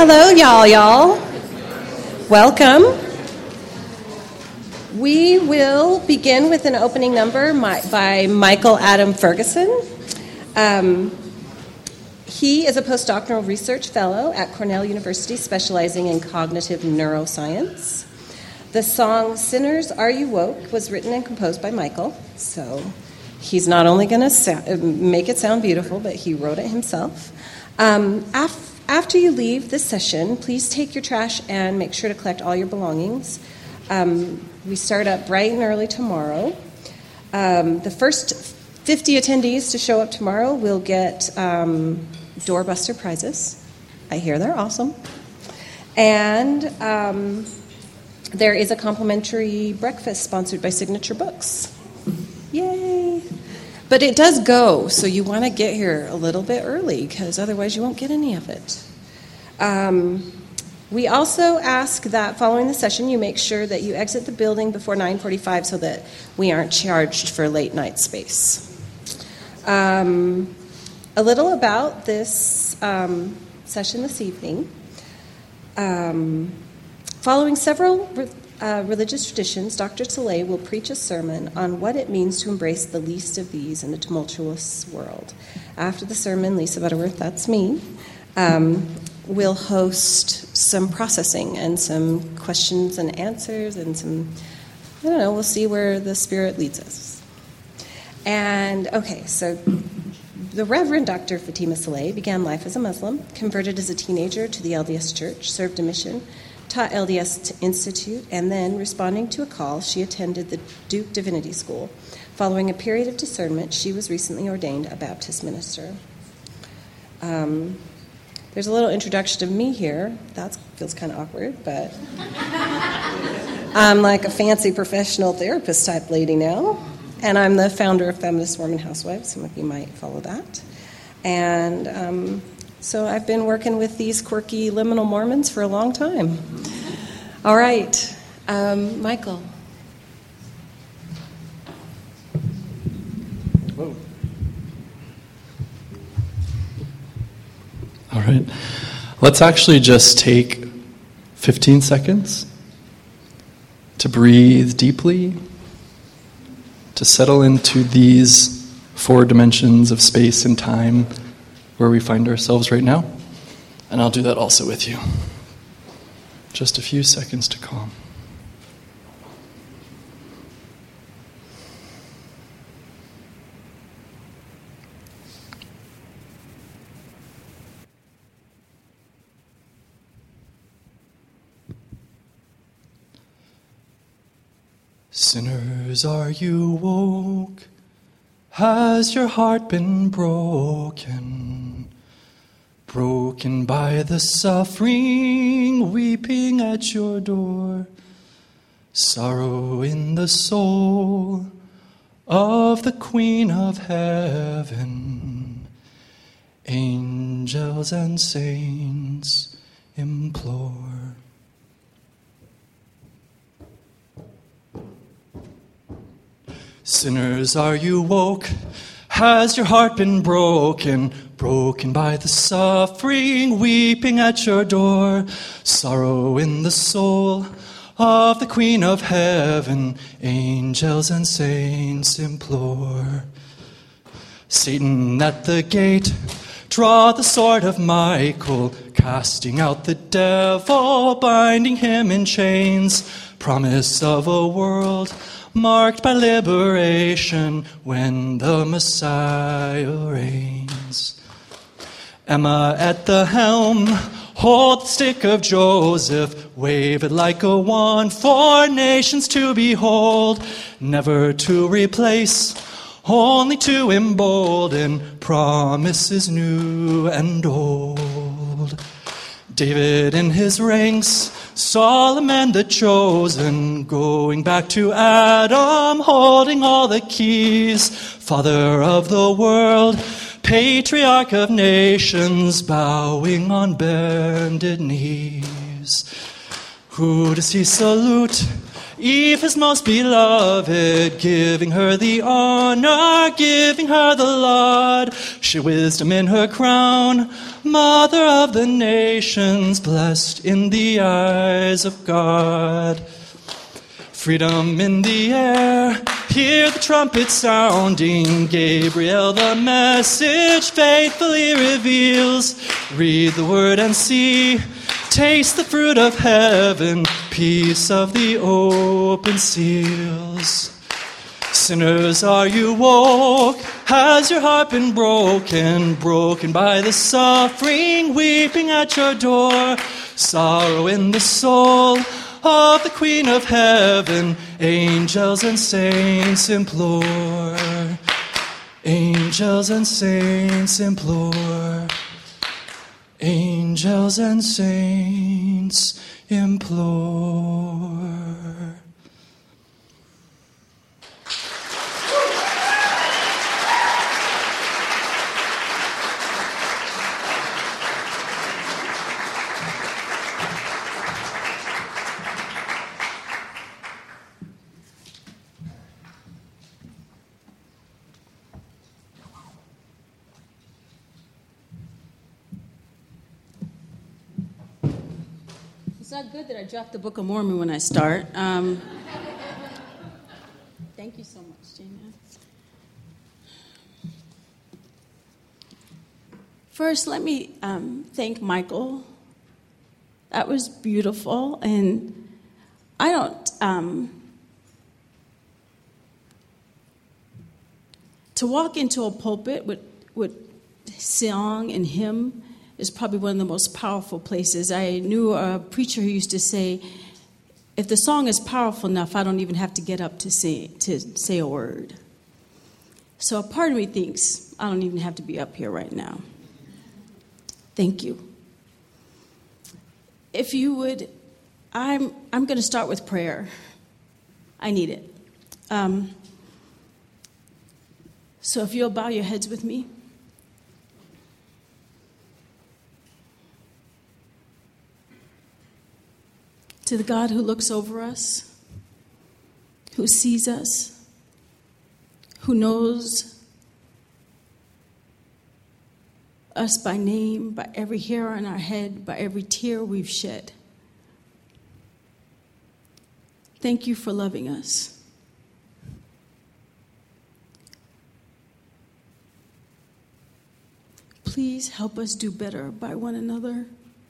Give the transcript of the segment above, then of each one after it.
Hello, y'all. Welcome. We will begin with an opening number by Michael Adam Ferguson. He is a postdoctoral research fellow at Cornell University, specializing in cognitive neuroscience. The song "Sinners, Are You Woke" was written and composed by Michael, so he's not only going to make it sound beautiful, but he wrote it himself. After you leave this session, please take your trash and make sure to collect all your belongings. We start up bright and early tomorrow. The first 50 attendees to show up tomorrow will get doorbuster prizes. I hear they're awesome. And there is a complimentary breakfast sponsored by Signature Books. Yay! But it does go, so you want to get here a little bit early, because otherwise you won't get any of it. We also ask that following the session, you make sure that you exit the building before 9:45 so that we aren't charged for late night space. A little about this session this evening. Following several religious traditions, Dr. Soleil will preach a sermon on what it means to embrace the least of these in a tumultuous world. After the sermon, Lisa Butterworth, that's me, will host some processing and some questions and answers and some, we'll see where the Spirit leads us. And, okay, so the Reverend Dr. Fatima Soleil began life as a Muslim, converted as a teenager to the LDS Church, served a mission, taught LDS Institute, and then, responding to a call, she attended the Duke Divinity School. Following a period of discernment, she was recently ordained a Baptist minister. There's a little introduction of me here. That feels kind of awkward, but I'm like a fancy professional therapist type lady now, and I'm the founder of Feminist Mormon Housewives. Some of you might follow that. And so I've been working with these quirky liminal Mormons for a long time. All right, Michael. Whoa. All right, let's actually just take 15 seconds to breathe deeply, to settle into these 4 dimensions of space and time where we find ourselves right now. And I'll do that also with you. Just a few seconds to calm. Sinners, are you woke? Has your heart been broken? Broken by the suffering, weeping at your door. Sorrow in the soul of the Queen of Heaven. Angels and saints implore. Sinners, are you woke? Has your heart been broken? Broken by the suffering, weeping at your door. Sorrow in the soul of the Queen of Heaven. Angels and saints implore. Satan at the gate, draw the sword of Michael, casting out the devil, binding him in chains. Promise of a world marked by liberation when the Messiah reigns. Emma at the helm, hold the stick of Joseph, wave it like a wand for nations to behold, never to replace, only to embolden promises new and old. David in his ranks, Solomon the chosen, going back to Adam, holding all the keys, father of the world, patriarch of nations, bowing on bended knees. Who does he salute? Eve, his most beloved, giving her the honor, giving her the laud. She wisdom in her crown, mother of the nations, blessed in the eyes of God. Freedom in the air, hear the trumpet sounding. Gabriel the message faithfully reveals. Read the word and see, taste the fruit of heaven, peace of the open seals. Sinners, are you woke? Has your heart been broken? Broken by the suffering, weeping at your door. Sorrow in the soul of the Queen of Heaven, angels and saints implore. Angels and saints implore. Angels and saints implore. It's not good that I drop the Book of Mormon when I start. Thank you so much, Gina. First, let me thank Michael. That was beautiful, and I don't... to walk into a pulpit with song and hymn is probably one of the most powerful places. I knew a preacher who used to say, if the song is powerful enough, I don't even have to get up to say a word. So a part of me thinks I don't even have to be up here right now. Thank you. If you would, I'm going to start with prayer. I need it. So if you'll bow your heads with me. To the God who looks over us, who sees us, who knows us by name, by every hair on our head, by every tear we've shed. Thank you for loving us. Please help us do better by one another.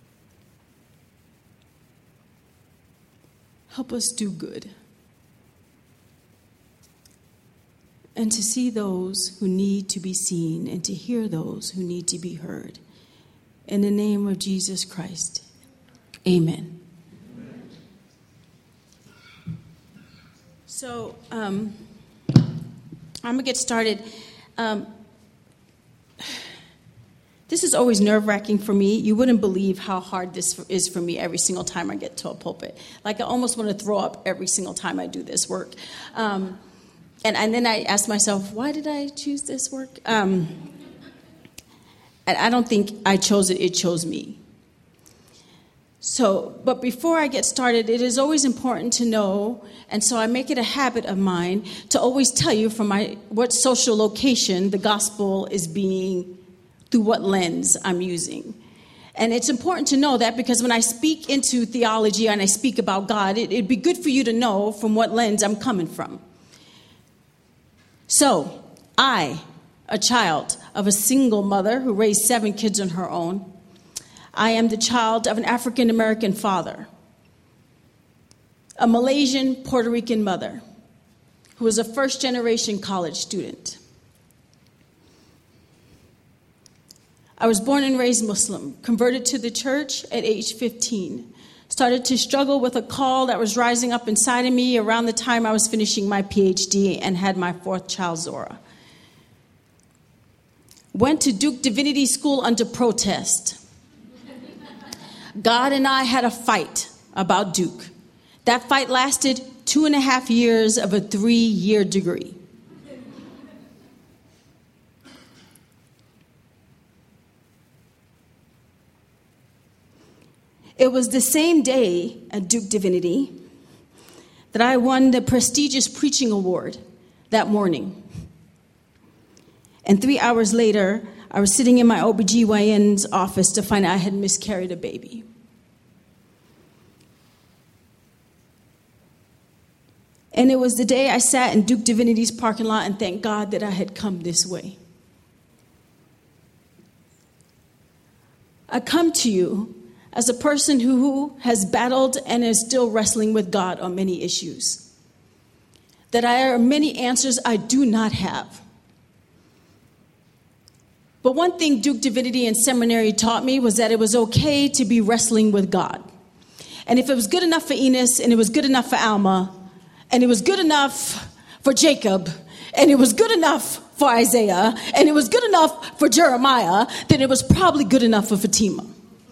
Help us do good. And to see those who need to be seen and to hear those who need to be heard. In the name of Jesus Christ, amen. So, I'm going to get started. This is always nerve-wracking for me. You wouldn't believe how hard this is for me every single time I get to a pulpit. Like, I almost want to throw up every single time I do this work. And then I ask myself, why did I choose this work? And I don't think I chose it, it chose me. So, but before I get started, it is always important to know, and so I make it a habit of mine to always tell you from what social location the gospel is being, through what lens I'm using. And it's important to know that because when I speak into theology and I speak about God, it'd be good for you to know from what lens I'm coming from. So, I, a child of a single mother who raised 7 kids on her own, I am the child of an African-American father, a Malaysian Puerto Rican mother who was a first-generation college student. I was born and raised Muslim, converted to the church at age 15, started to struggle with a call that was rising up inside of me around the time I was finishing my PhD and had my 4th child, Zora. Went to Duke Divinity School under protest. God and I had a fight about Duke. That fight lasted 2.5 years of a 3-year degree. It was the same day at Duke Divinity that I won the prestigious preaching award that morning. And 3 hours later, I was sitting in my OBGYN's office to find out I had miscarried a baby. And it was the day I sat in Duke Divinity's parking lot and thanked God that I had come this way. I come to you as a person who has battled and is still wrestling with God on many issues. That there are many answers I do not have. But one thing Duke Divinity and Seminary taught me was that it was okay to be wrestling with God. And if it was good enough for Enos, and it was good enough for Alma, and it was good enough for Jacob, and it was good enough for Isaiah, and it was good enough for Jeremiah, then it was probably good enough for Fatima.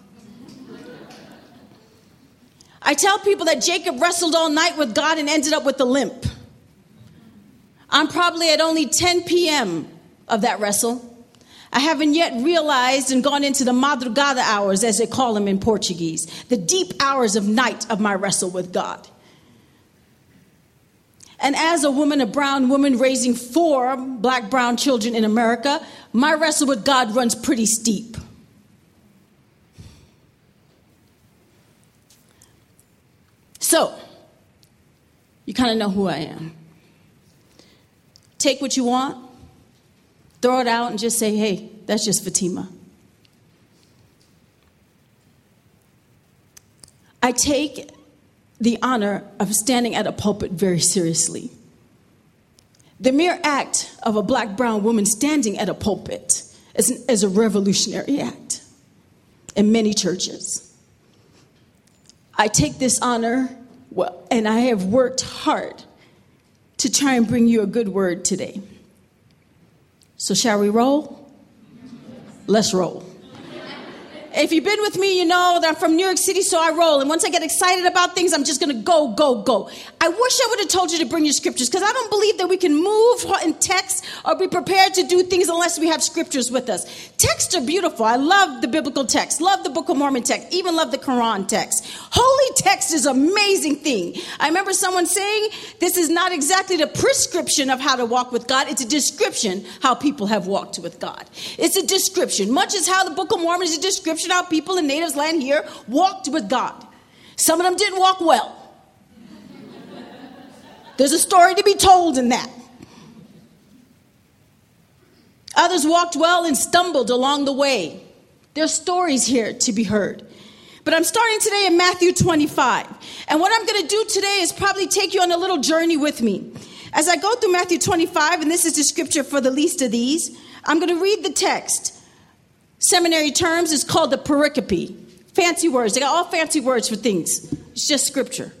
I tell people that Jacob wrestled all night with God and ended up with a limp. I'm probably at only 10 p.m. of that wrestle. I haven't yet realized and gone into the madrugada hours, as they call them in Portuguese, the deep hours of night of my wrestle with God. And as a woman, a brown woman raising 4 black brown children in America, my wrestle with God runs pretty steep. So, you kind of know who I am. Take what you want, throw it out, and just say, hey, that's just Fatima. I take the honor of standing at a pulpit very seriously. The mere act of a black, brown woman standing at a pulpit is a revolutionary act in many churches. I take this honor, and I have worked hard to try and bring you a good word today. So shall we roll? Let's roll. If you've been with me, you know that I'm from New York City, so I roll. And once I get excited about things, I'm just going to go, go, go. I wish I would have told you to bring your scriptures, because I don't believe that we can move in text or be prepared to do things unless we have scriptures with us. Texts are beautiful. I love the biblical text, love the Book of Mormon text, even love the Quran text. Holy text is an amazing thing. I remember someone saying, this is not exactly the prescription of how to walk with God. It's a description how people have walked with God. It's a description, much as how the Book of Mormon is a description how people in natives land here walked with God. Some of them didn't walk well. There's a story to be told in that. Others walked well and stumbled along the way. There's stories here to be heard. But I'm starting today in Matthew 25. And what I'm going to do today is probably take you on a little journey with me. As I go through Matthew 25, and this is the scripture for the least of these, I'm going to read the text. Seminary terms is called the pericope. Fancy words. They got all fancy words for things. It's just scripture.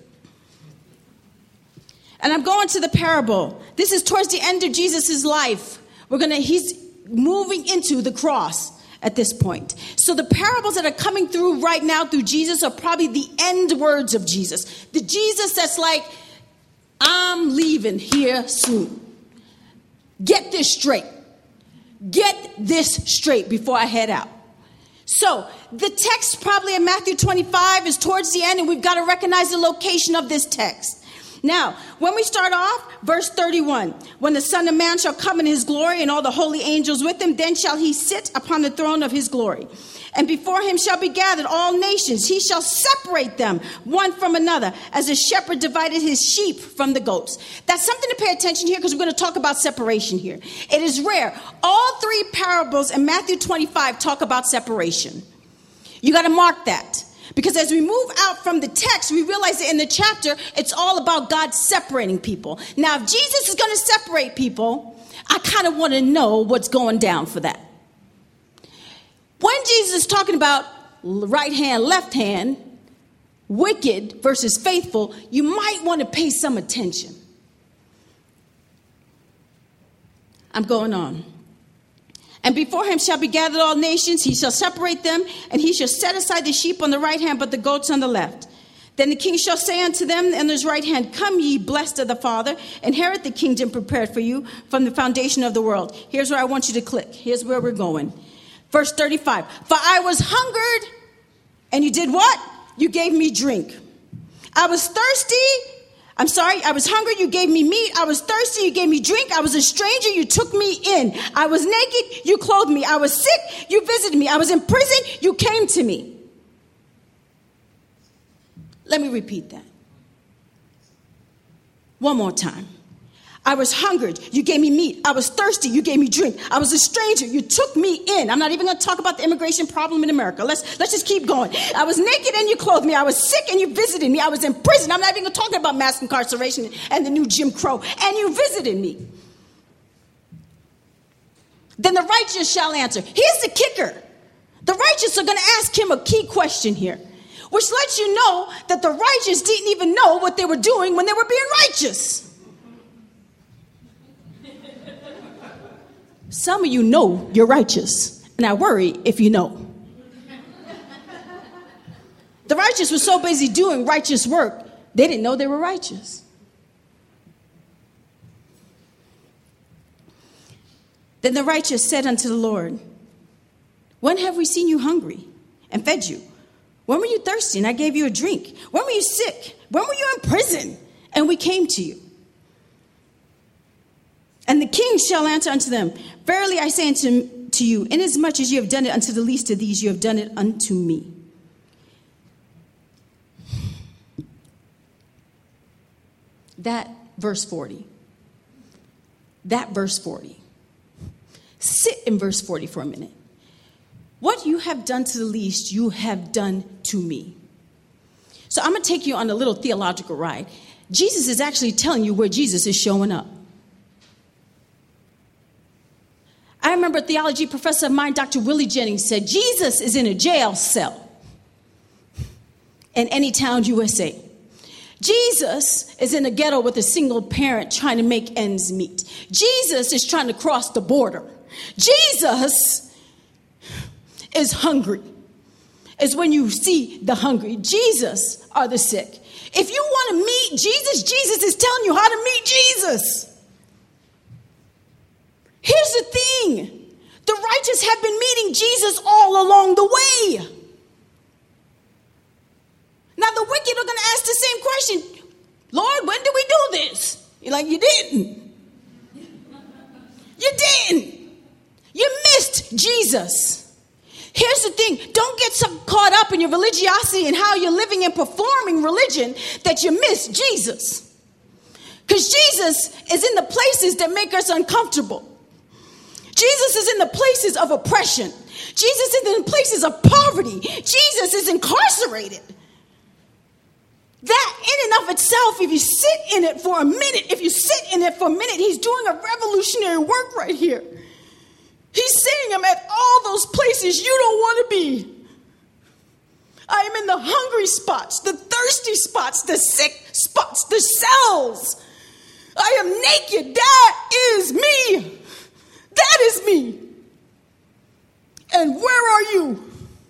And I'm going to the parable. This is towards the end of Jesus' life. He's moving into the cross at this point. So the parables that are coming through right now through Jesus are probably the end words of Jesus. The Jesus that's like, I'm leaving here soon. Get this straight. Get this straight before I head out. So the text probably in Matthew 25 is towards the end, and we've got to recognize the location of this text. Now, when we start off, verse 31, when the Son of Man shall come in his glory and all the holy angels with him, then shall he sit upon the throne of his glory. And before him shall be gathered all nations. He shall separate them one from another, as a shepherd divided his sheep from the goats. That's something to pay attention here, because we're going to talk about separation here. It is rare. All 3 parables in Matthew 25 talk about separation. You got to mark that. Because as we move out from the text, we realize that in the chapter, it's all about God separating people. Now, if Jesus is going to separate people, I kind of want to know what's going down for that. When Jesus is talking about right hand, left hand, wicked versus faithful, you might want to pay some attention. I'm going on. And before him shall be gathered all nations. He shall separate them, and he shall set aside the sheep on the right hand, but the goats on the left. Then the king shall say unto them on his right hand, come ye blessed of the Father, inherit the kingdom prepared for you from the foundation of the world. Here's where I want you to click. Here's where we're going. Verse 35. For I was hungered, and you did what? You gave me drink. I was thirsty. I'm sorry, I was hungry, you gave me meat. I was thirsty, you gave me drink. I was a stranger, you took me in. I was naked, you clothed me. I was sick, you visited me. I was in prison, you came to me. Let me repeat that. One more time. I was hungry, you gave me meat. I was thirsty, you gave me drink. I was a stranger, you took me in. I'm not even going to talk about the immigration problem in America. Let's just keep going. I was naked and you clothed me. I was sick and you visited me. I was in prison. I'm not even talking about mass incarceration and the new Jim Crow. And you visited me. Then the righteous shall answer. Here's the kicker. The righteous are going to ask him a key question here, which lets you know that the righteous didn't even know what they were doing when they were being righteous. Some of you know you're righteous, and I worry if you know. The righteous were so busy doing righteous work, they didn't know they were righteous. Then the righteous said unto the Lord, when have we seen you hungry and fed you? When were you thirsty and I gave you a drink? When were you sick? When were you in prison and we came to you? And the king shall answer unto them, verily I say unto you, inasmuch as you have done it unto the least of these, you have done it unto me. That verse 40. Sit in verse 40 for a minute. What you have done to the least, you have done to me. So I'm going to take you on a little theological ride. Jesus is actually telling you where Jesus is showing up. I remember a theology professor of mine, Dr. Willie Jennings, said, Jesus is in a jail cell in any town, USA. Jesus is in a ghetto with a single parent trying to make ends meet. Jesus is trying to cross the border. Jesus is hungry. It's when you see the hungry. Jesus are the sick. If you want to meet Jesus, Jesus is telling you how to meet Jesus. Here's the thing. The righteous have been meeting Jesus all along the way. Now the wicked are going to ask the same question. Lord, when did we do this? You're like, you didn't. You didn't. You missed Jesus. Here's the thing. Don't get so caught up in your religiosity and how you're living and performing religion that you miss Jesus. Because Jesus is in the places that make us uncomfortable. Jesus is in the places of oppression. Jesus is in places of poverty. Jesus is incarcerated. That in and of itself, if you sit in it for a minute, he's doing a revolutionary work right here. He's saying, I'm at all those places you don't want to be. I am in the hungry spots, the thirsty spots, the sick spots, the cells. I am naked. That is me. That is me. And where are you?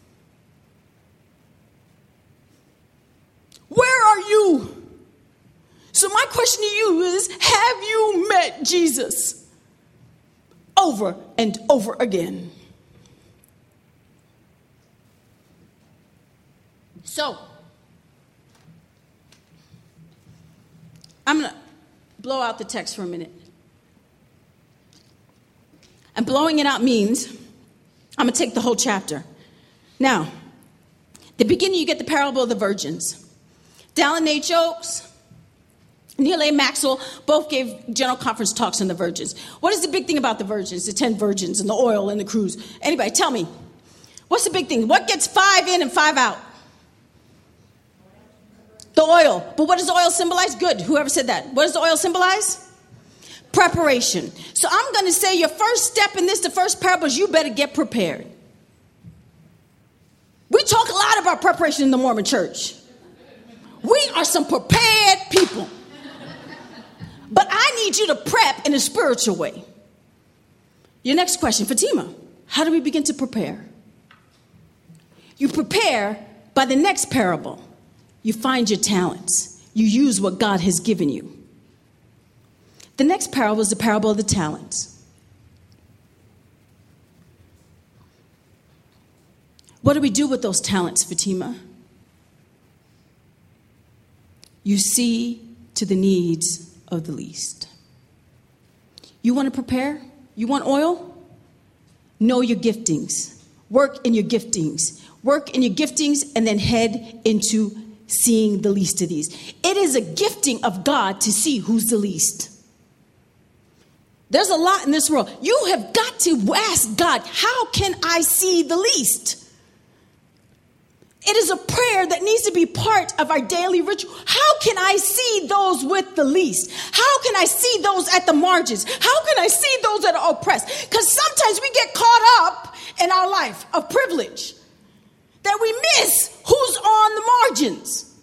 Where are you? So my question to you is, have you met Jesus? Over and over again. So, I'm going to blow out the text for a minute. And blowing it out means I'm going to take the whole chapter. Now, the beginning, you get the parable of the virgins. Dallin H. Oaks, Neal A. Maxwell both gave general conference talks on the virgins. What is the big thing about the virgins, the 10 virgins and the oil and the cruise? Anybody, tell me. What's the big thing? What gets 5 in and 5 out? The oil. But what does the oil symbolize? Good. Whoever said that. What does the oil symbolize? Preparation. So I'm going to say your first step in this, the first parable, is you better get prepared. We talk a lot about preparation in the Mormon church. We are some prepared people. But I need you to prep in a spiritual way. Your next question, Fatima, how do we begin to prepare? You prepare by the next parable. You find your talents. You use what God has given you. The next parable is the parable of the talents. What do we do with those talents, Fatima? You see to to the needs of the least. You want to prepare? You want oil? Know your giftings. Work in your giftings. Work in your giftings and then head into seeing the least of these. It is a gifting of God to see who's the least. There's a lot in this world. You have got to ask God, how can I see the least? It is a prayer that needs to be part of our daily ritual. How can I see those with the least? How can I see those at the margins? How can I see those that are oppressed? Because sometimes we get caught up in our life of privilege that we miss who's on the margins.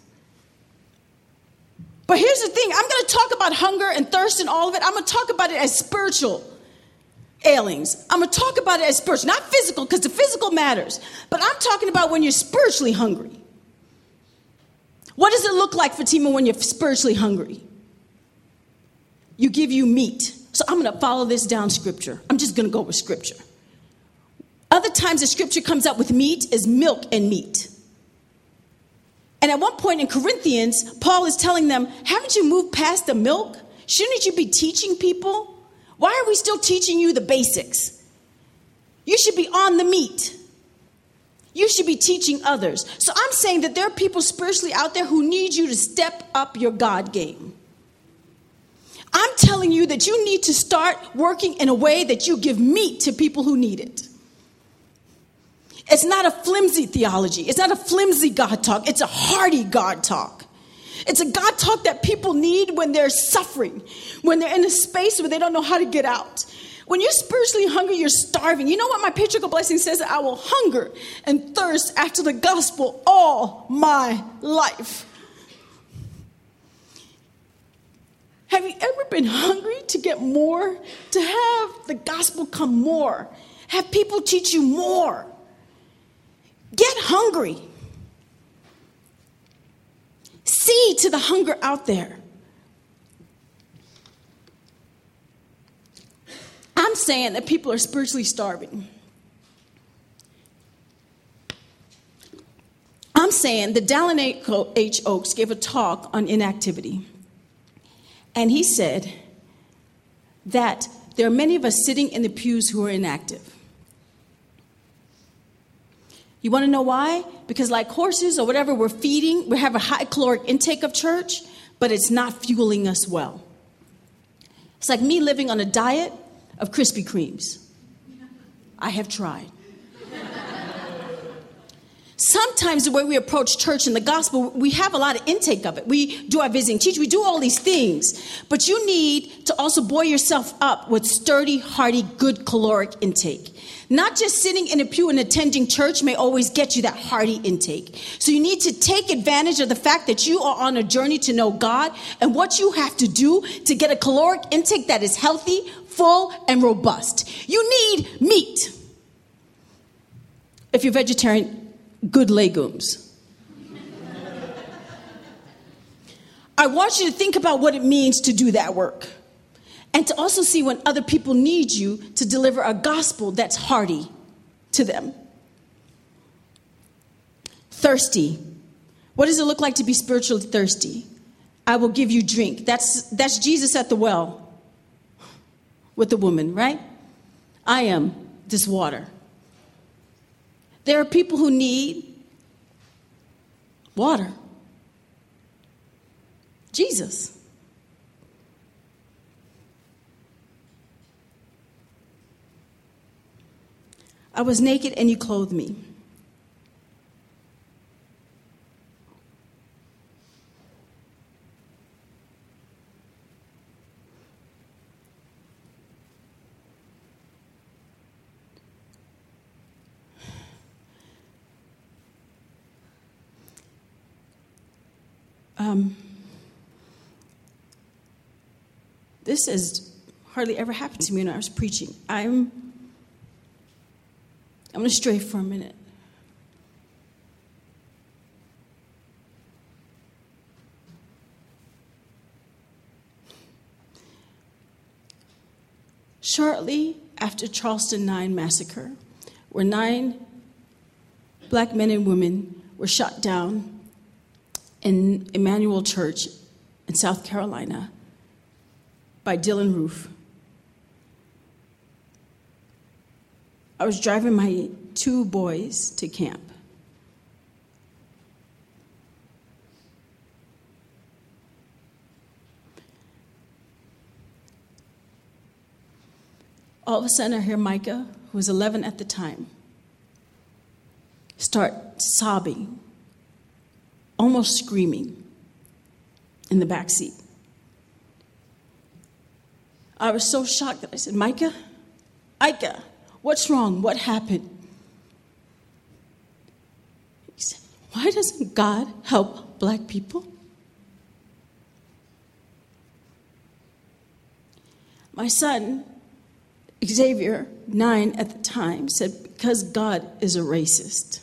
But here's the thing. I'm going to talk about hunger and thirst and all of it. I'm going to talk about it as spiritual ailings. I'm going to talk about it as spiritual, not physical, because the physical matters. But I'm talking about when you're spiritually hungry. What does it look like, Fatima, when you're spiritually hungry? You give you meat. So I'm going to follow this down scripture. I'm just going to go with scripture. Other times the scripture comes up with meat is milk and meat. And at one point in Corinthians, Paul is telling them, haven't you moved past the milk? Shouldn't you be teaching people? Why are we still teaching you the basics? You should be on the meat. You should be teaching others. So I'm saying that there are people spiritually out there who need you to step up your God game. I'm telling you that you need to start working in a way that you give meat to people who need it. It's not a flimsy theology. It's not a flimsy God talk. It's a hearty God talk. It's a God talk that people need when they're suffering, when they're in a space where they don't know how to get out. When you're spiritually hungry, you're starving. You know what my patriarchal blessing says? I will hunger and thirst after the gospel all my life. Have you ever been hungry to get more? To have the gospel come more? Have people teach you more? Get hungry. See to the hunger out there. I'm saying that people are spiritually starving. I'm saying that Dallin H. Oaks gave a talk on inactivity. And he said that there are many of us sitting in the pews who are inactive. You want to know why? Because like horses or whatever, we're feeding, we have a high caloric intake of church, but it's not fueling us well. It's like me living on a diet of Krispy Kremes. I have tried. Sometimes the way we approach church and the gospel, we have a lot of intake of it. We do our visiting teach. We do all these things. But you need to also buoy yourself up with sturdy, hearty, good caloric intake. Not just sitting in a pew and attending church may always get you that hearty intake. So you need to take advantage of the fact that you are on a journey to know God and what you have to do to get a caloric intake that is healthy, full, and robust. You need meat. If you're vegetarian, good legumes. I want you to think about what it means to do that work. And to also see when other people need you to deliver a gospel that's hearty to them. Thirsty. What does it look like to be spiritually thirsty? I will give you drink. That's Jesus at the well with the woman, right? I am this water. There are people who need water. Jesus. I was naked and you clothed me. This has hardly ever happened to me when I was preaching. I'm going to stray for a minute. Shortly after Charleston 9 massacre, where 9 black men and women were shot down in Emmanuel Church in South Carolina by Dylan Roof. I was driving my 2 boys to camp. All of a sudden, I hear Micah, who was 11 at the time, start sobbing, almost screaming in the back seat. I was so shocked that I said, Micah, what's wrong? What happened? He said, why doesn't God help black people? My son, Xavier, 9 at the time, said, because God is a racist.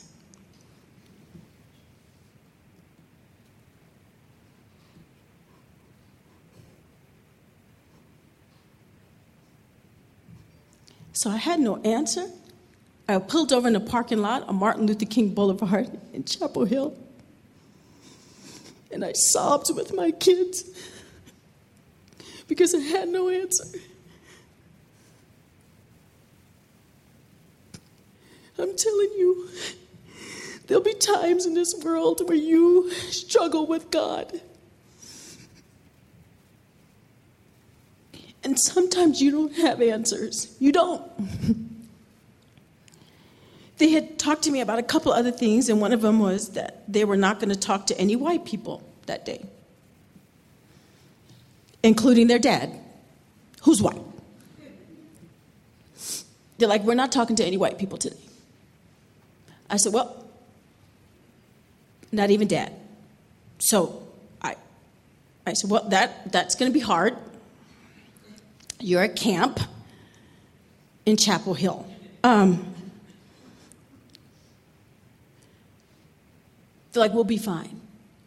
So I had no answer. I pulled over in the parking lot on Martin Luther King Boulevard in Chapel Hill. And I sobbed with my kids because I had no answer. I'm telling you, there'll be times in this world where you struggle with God. And sometimes you don't have answers. You don't. They had talked to me about a couple other things, and one of them was that they were not going to talk to any white people that day, including their dad, who's white. They're like, we're not talking to any white people today. I said, well, not even Dad. So I said, well, that's going to be hard. You're at camp in Chapel Hill. They're like, we'll be fine.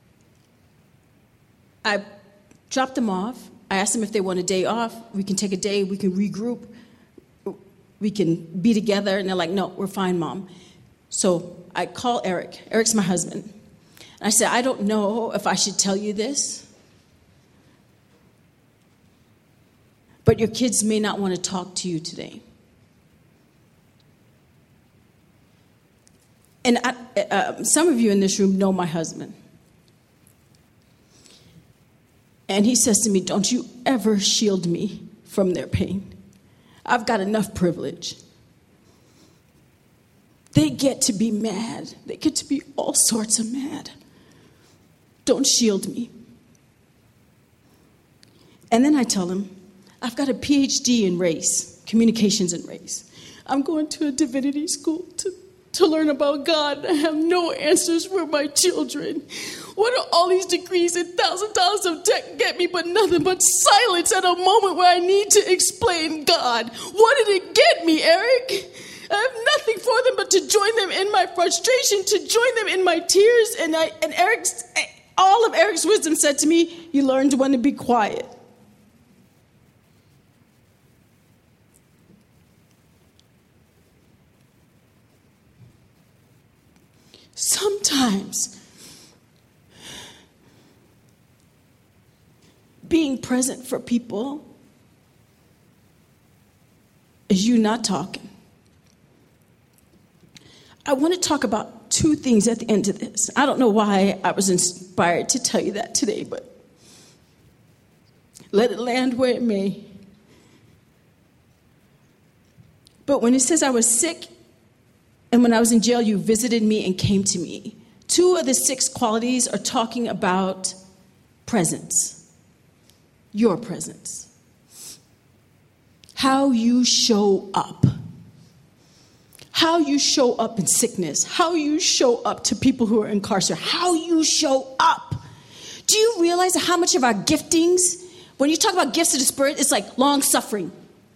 I dropped them off. I asked them if they want a day off. We can take a day. We can regroup. We can be together. And they're like, no, we're fine, Mom. So I call Eric. Eric's my husband. And I said, I don't know if I should tell you this, but your kids may not want to talk to you today. And some of you in this room know my husband. And he says to me, don't you ever shield me from their pain. I've got enough privilege. They get to be mad. They get to be all sorts of mad. Don't shield me. And then I tell him, I've got a PhD in race, communications and race. I'm going to a divinity school to learn about God. I have no answers for my children. What do all these degrees and $1,000 of tech get me but nothing but silence at a moment where I need to explain God? What did it get me, Eric? I have nothing for them but to join them in my frustration, to join them in my tears. And all of Eric's wisdom said to me, you learned when to be quiet. Sometimes being present for people is you not talking. I want to talk about 2 things at the end of this. I don't know why I was inspired to tell you that today, but let it land where it may. But when it says I was sick, and when I was in jail, you visited me and came to me. 2 of the 6 qualities are talking about presence. Your presence. How you show up. How you show up in sickness. How you show up to people who are incarcerated. How you show up. Do you realize how much of our giftings, when you talk about gifts of the Spirit, it's like long suffering.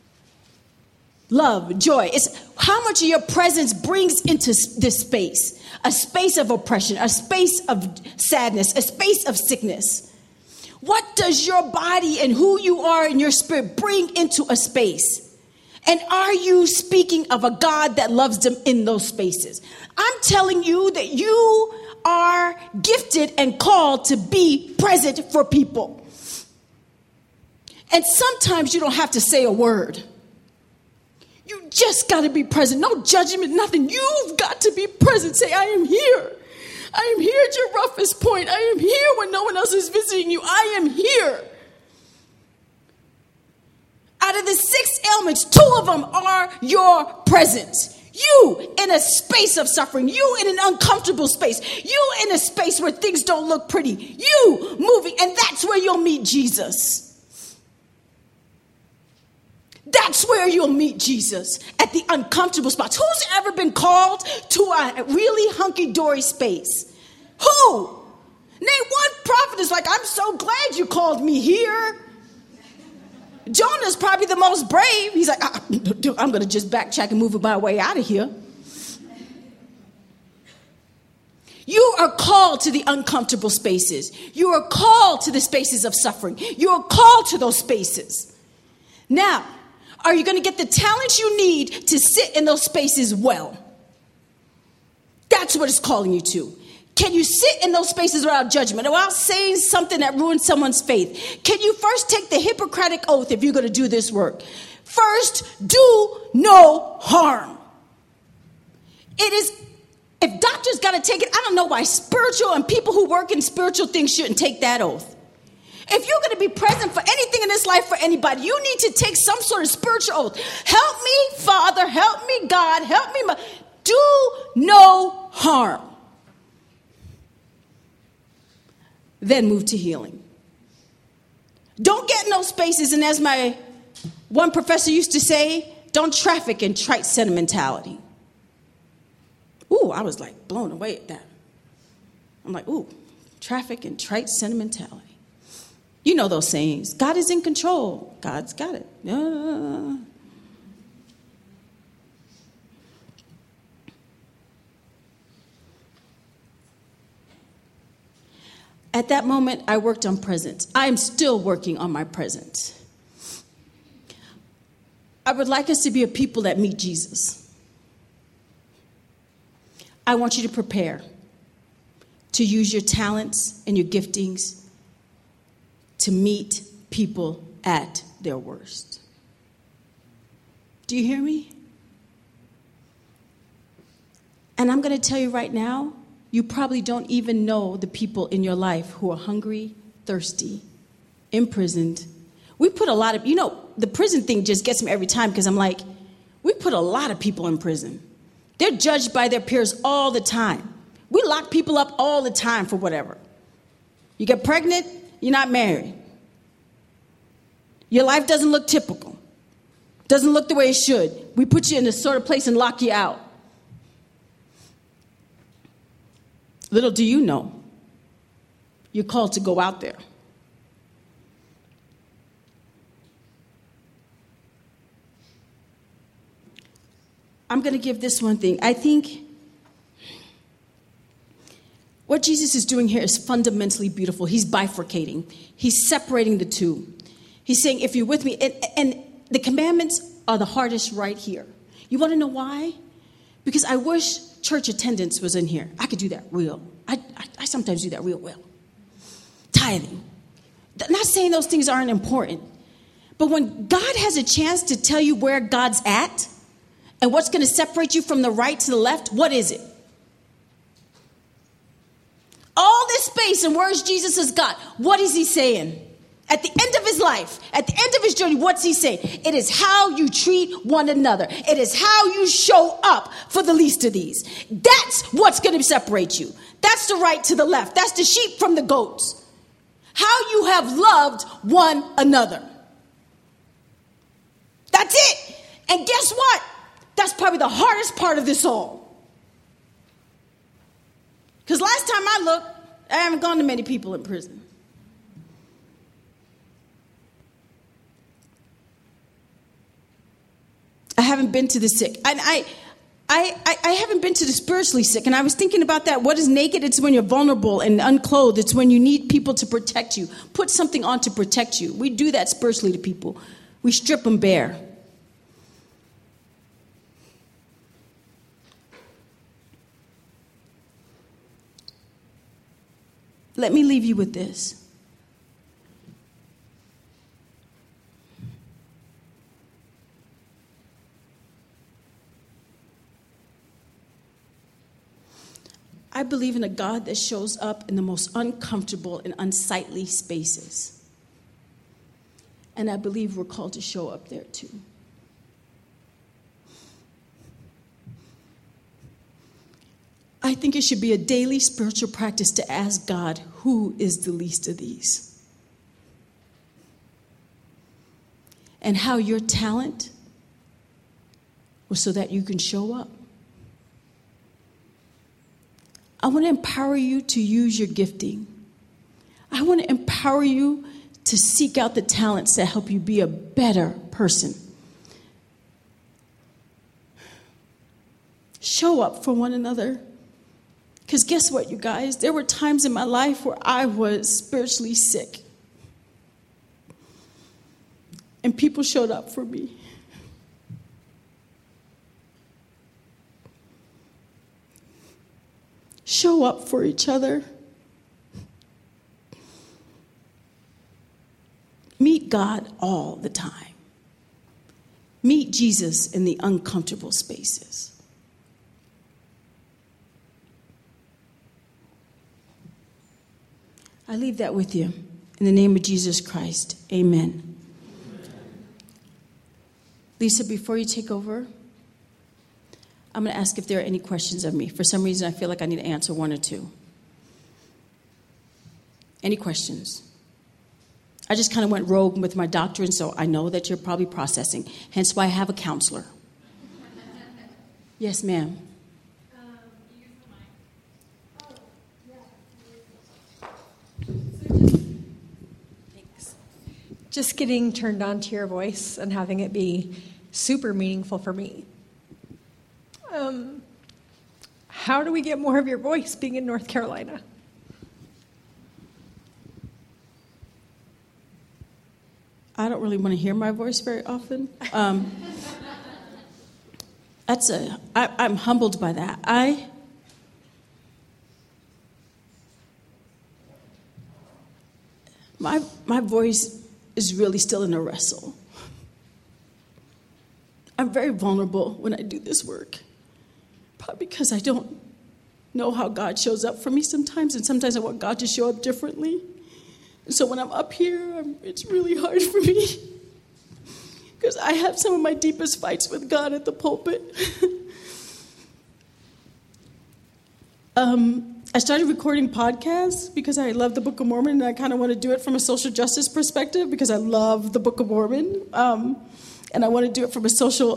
Love, joy. It's how much of your presence brings into this space. A space of oppression, a space of sadness, a space of sickness. What does your body and who you are in your spirit bring into a space? And are you speaking of a God that loves them in those spaces? I'm telling you that you are gifted and called to be present for people. And sometimes you don't have to say a word. You just got to be present. No judgment, nothing. You've got to be present. Say, I am here. I am here at your roughest point. I am here when no one else is visiting you. I am here. Out of the 6 ailments, 2 of them are your presence. You in a space of suffering. You in an uncomfortable space. You in a space where things don't look pretty. You moving, and that's where you'll meet Jesus. That's where you'll meet Jesus, at the uncomfortable spots. Who's ever been called to a really hunky-dory space? Who? Name one prophet is like, I'm so glad you called me here. Jonah's probably the most brave. He's like, I'm going to just backtrack and move my way out of here. You are called to the uncomfortable spaces. You are called to the spaces of suffering. You are called to those spaces. Now, are you going to get the talent you need to sit in those spaces well? That's what it's calling you to. Can you sit in those spaces without judgment, without saying something that ruins someone's faith? Can you first take the Hippocratic oath if you're going to do this work? First, do no harm. If doctors got to take it, I don't know why spiritual and people who work in spiritual things shouldn't take that oath. If you're going to be present for anything in this life for anybody, you need to take some sort of spiritual oath. Help me, Father. Help me, God. Help me. Do no harm. Then move to healing. Don't get in those spaces, and as my one professor used to say, don't traffic in trite sentimentality. Ooh, I was like blown away at that. I'm like, ooh, traffic in trite sentimentality. You know those sayings. God is in control. God's got it. At that moment, I worked on presence. I am still working on my presence. I would like us to be a people that meet Jesus. I want you to prepare to use your talents and your giftings to meet people at their worst. Do you hear me? And I'm going to tell you right now, you probably don't even know the people in your life who are hungry, thirsty, imprisoned. We put a lot of, the prison thing just gets me every time because I'm like, we put a lot of people in prison. They're judged by their peers all the time. We lock people up all the time for whatever. You get pregnant, you're not married. Your life doesn't look typical. Doesn't look the way it should. We put you in this sort of place and lock you out. Little do you know, you're called to go out there. I'm going to give this one thing. I think what Jesus is doing here is fundamentally beautiful. He's bifurcating. He's separating the two. He's saying, if you're with me, and the commandments are the hardest right here. You want to know why? Because I wish church attendance was in here. I could do that real. I sometimes do that real well. Tithing. Not saying those things aren't important. But when God has a chance to tell you where God's at and what's going to separate you from the right to the left, what is it? All this space and where's Jesus' God? What is he saying? At the end of his life, at the end of his journey, what's he saying? It is how you treat one another. It is how you show up for the least of these. That's what's going to separate you. That's the right to the left. That's the sheep from the goats. How you have loved one another. That's it. And guess what? That's probably the hardest part of this all. Because last time I looked, I haven't gone to many people in prison. I haven't been to the sick. And I haven't been to the spiritually sick. And I was thinking about that. What is naked? It's when you're vulnerable and unclothed. It's when you need people to protect you. Put something on to protect you. We do that spiritually to people. We strip them bare. let me leave you with this. I believe in a God that shows up in the most uncomfortable and unsightly spaces. And I believe we're called to show up there too. I think it should be a daily spiritual practice to ask God, who is the least of these? And how your talent was so that you can show up. I want to empower you to use your gifting. I want to empower you to seek out the talents that help you be a better person. Show up for one another. Because guess what, you guys? There were times in my life where I was spiritually sick. And people showed up for me. Show up for each other. Meet God all the time. Meet Jesus in the uncomfortable spaces. I leave that with you. In the name of Jesus Christ, amen. Lisa, before you take over, I'm going to ask if there are any questions of me. For some reason, I feel like I need to answer one or two. Any questions? I just kind of went rogue with my doctrine, so I know that you're probably processing. Hence why I have a counselor. Yes, ma'am. Thanks. Just getting turned on to your voice and having it be super meaningful for me. How do we get more of your voice being in North Carolina? I don't really want to hear my voice very often. I'm humbled by that. My voice is really still in a wrestle. I'm very vulnerable when I do this work. Probably because I don't know how God shows up for me sometimes, and sometimes I want God to show up differently. And so when I'm up here, it's really hard for me because I have some of my deepest fights with God at the pulpit. I started recording podcasts because I love the Book of Mormon, and I kind of want to do it from a social justice perspective because I love the Book of Mormon, and I want to do it from a social...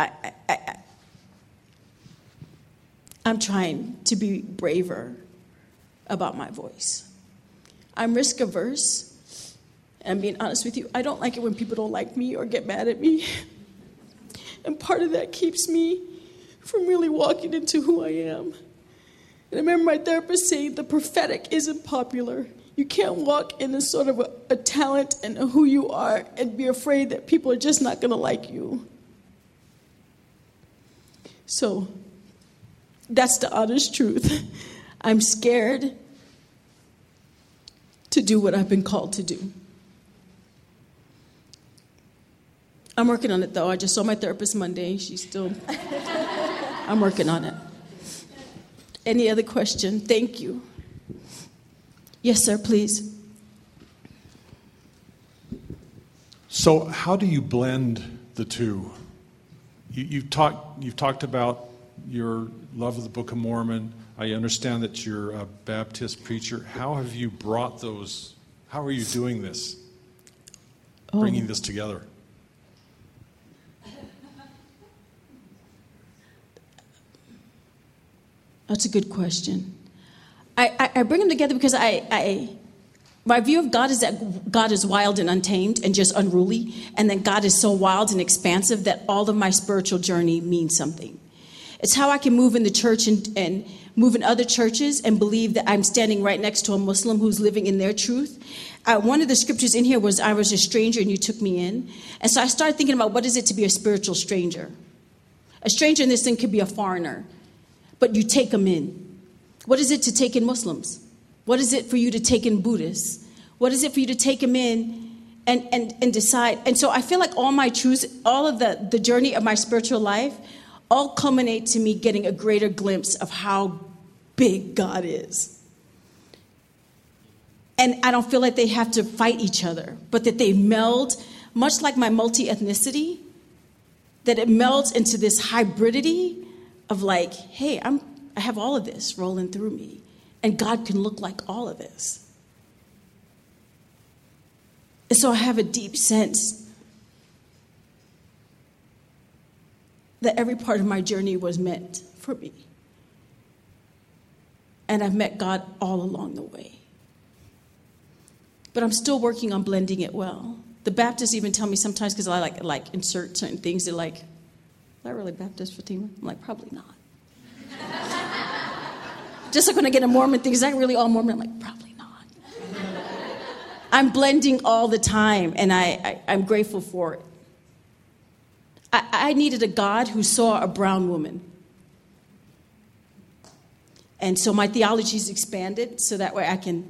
I'm trying to be braver about my voice. I'm risk averse. And being honest with you, I don't like it when people don't like me or get mad at me. And part of that keeps me from really walking into who I am. And I remember my therapist saying the prophetic isn't popular. You can't walk in a sort of a talent and who you are and be afraid that people are just not going to like you. So that's the honest truth. I'm scared to do what I've been called to do. I'm working on it, though. I just saw my therapist Monday. I'm working on it. Any other question? Thank you. Yes, sir, please. So how do you blend the two? You've talked about your love of the Book of Mormon. I understand that you're a Baptist preacher. How have you brought those? How are you doing this? Bringing this together? That's a good question. I bring them together because my view of God is that God is wild and untamed and just unruly, and that God is so wild and expansive that all of my spiritual journey means something. It's how I can move in the church and move in other churches and believe that I'm standing right next to a Muslim who's living in their truth. One of the scriptures in here was, I was a stranger and you took me in. And so I started thinking about what is it to be a spiritual stranger? A stranger in this thing could be a foreigner, but you take them in. What is it to take in Muslims? What is it for you to take in Buddhists? What is it for you to take them in and decide? And so I feel like all my truths, all of the journey of my spiritual life, all culminate to me getting a greater glimpse of how big God is. And I don't feel like they have to fight each other, but that they meld, much like my multi-ethnicity, that it melds into this hybridity of like, hey, I have all of this rolling through me, and God can look like all of this. And so I have a deep sense that every part of my journey was meant for me. And I've met God all along the way. But I'm still working on blending it well. The Baptists even tell me sometimes, because I like insert certain things, they're like, is that really Baptist, Fatima? I'm like, probably not. Just like when I get a Mormon thing, is that really all Mormon? I'm like, probably not. I'm blending all the time, and I'm grateful for it. I needed a God who saw a brown woman. And so my theology's expanded so that way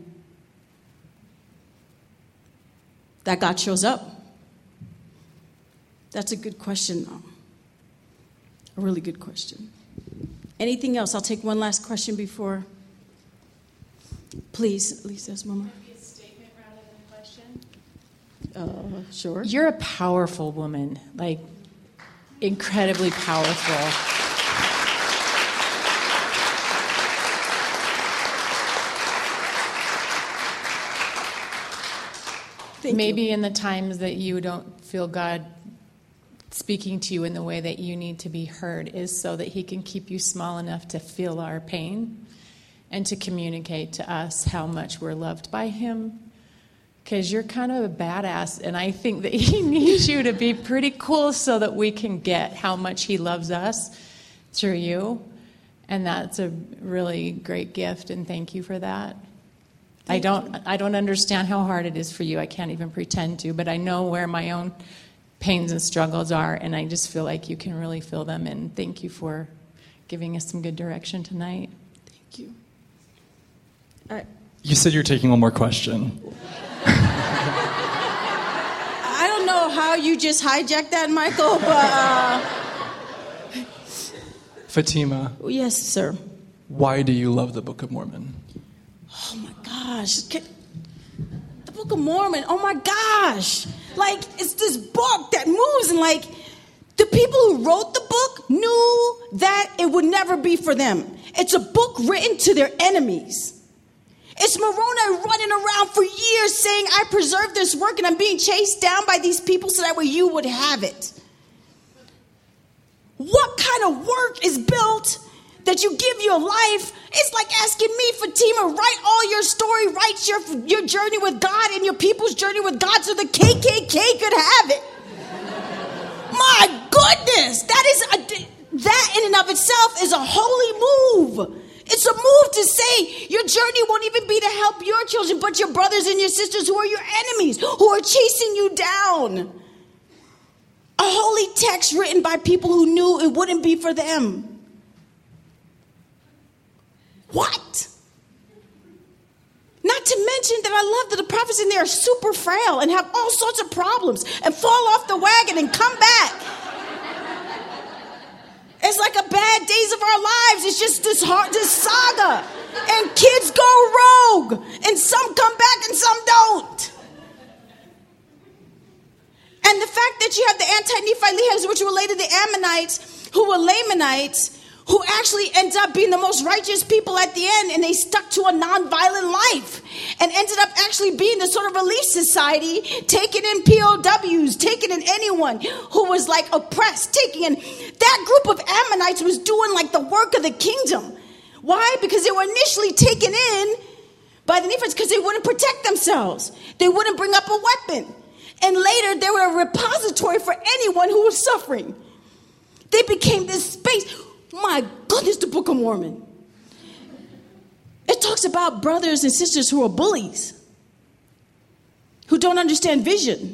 that God shows up. That's a good question, though. A really good question. Anything else? I'll take one last question before. Please, Lisa's mama. Maybe a statement rather than a question. Sure. You're a powerful woman, like incredibly powerful. Maybe in the times that you don't feel God speaking to you in the way that you need to be heard is so that he can keep you small enough to feel our pain and to communicate to us how much we're loved by him. Because you're kind of a badass, and I think that he needs you to be pretty cool so that we can get how much he loves us through you. And that's a really great gift, and thank you for that. I don't understand how hard it is for you. I can't even pretend to, but I know where my own pains and struggles are, and I just feel like you can really feel them, and thank you for giving us some good direction tonight. Thank you. You said you're taking one more question. I don't know how you just hijacked that, Michael, but... Fatima. Yes, sir. Why do you love the Book of Mormon? Oh, my gosh. The Book of Mormon, oh, my gosh. Like, it's this book that moves, and, like, the people who wrote the book knew that it would never be for them. It's a book written to their enemies. It's Moroni running around for years saying, I preserved this work and I'm being chased down by these people so that way you would have it. What kind of work is built that you give your life? It's like asking me, Fatima, write all your story, write your journey with God and your people's journey with God so the KKK could have it. My goodness, that in and of itself is a holy move. It's a move to say your journey won't even be to help your children, but your brothers and your sisters who are your enemies, who are chasing you down. A holy text written by people who knew it wouldn't be for them. What? Not to mention that I love that the prophets in there are super frail and have all sorts of problems and fall off the wagon and come back. It's like a bad days of our lives. It's just this saga. And kids go rogue. And some come back and some don't. And the fact that you have the anti-Nephi-Lehies, which related to the Ammonites, who were Lamanites, who actually ended up being the most righteous people at the end, and they stuck to a nonviolent life and ended up actually being the sort of relief society, taking in POWs, taking in anyone who was like oppressed, taking in. That group of Ammonites was doing like the work of the kingdom. Why? Because they were initially taken in by the Nephites because they wouldn't protect themselves. They wouldn't bring up a weapon. And later they were a repository for anyone who was suffering. They became this space. My goodness, the Book of Mormon. It talks about brothers and sisters who are bullies, who don't understand vision.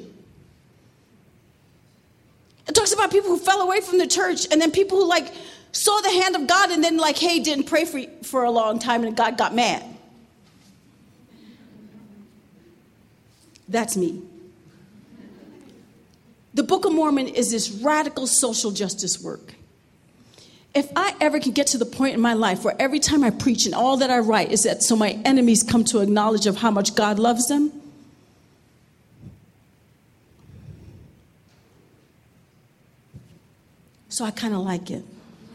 It talks about people who fell away from the church, and then people who like saw the hand of God and then like, hey, didn't pray for a long time and God got mad. That's me. The Book of Mormon is this radical social justice work. If I ever can get to the point in my life where every time I preach and all that I write is that so my enemies come to a knowledge of how much God loves them, so I kind of like it.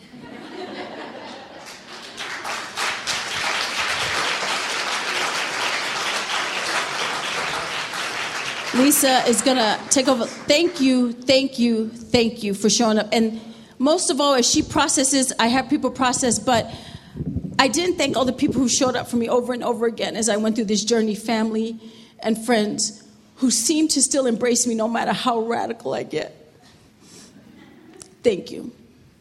Lisa is going to take over. Thank you for showing up. And most of all, as she processes, I have people process, but I didn't thank all the people who showed up for me over and over again as I went through this journey, family and friends who seem to still embrace me no matter how radical I get. Thank you.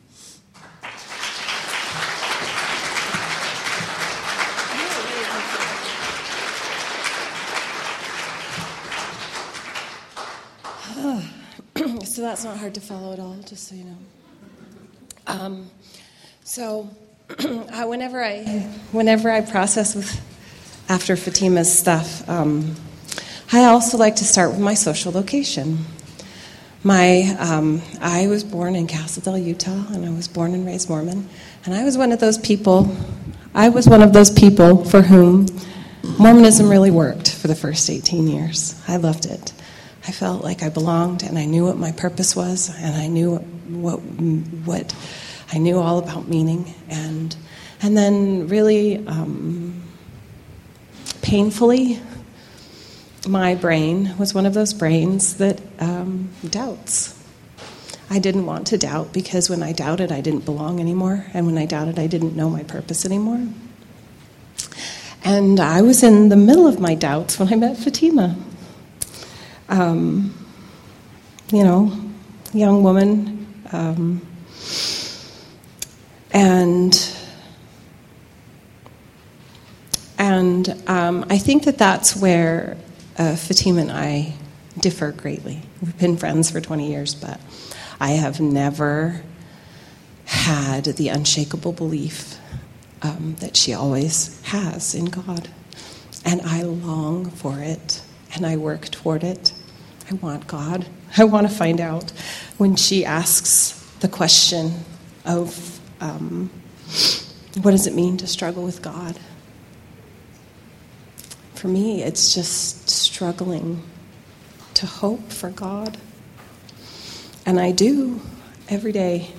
So that's not hard to follow at all, just so you know. Whenever I process after Fatima's stuff, I also like to start with my social location. I was born in Castledale, Utah, and I was born and raised Mormon. And I was one of those people for whom Mormonism really worked for the first 18 years. I loved it. I felt like I belonged, and I knew what my purpose was, and I knew what I knew all about meaning, and then really painfully, my brain was one of those brains that doubts. I didn't want to doubt because when I doubted, I didn't belong anymore, and when I doubted, I didn't know my purpose anymore. And I was in the middle of my doubts when I met Fatima. Young woman, I think that's where Fatima and I differ greatly. We've been friends for 20 years, but I have never had the unshakable belief that she always has in God. And I long for it, and I work toward it. I want God. I want to find out when she asks the question of what does it mean to struggle with God? For me, it's just struggling to hope for God. And I do every day.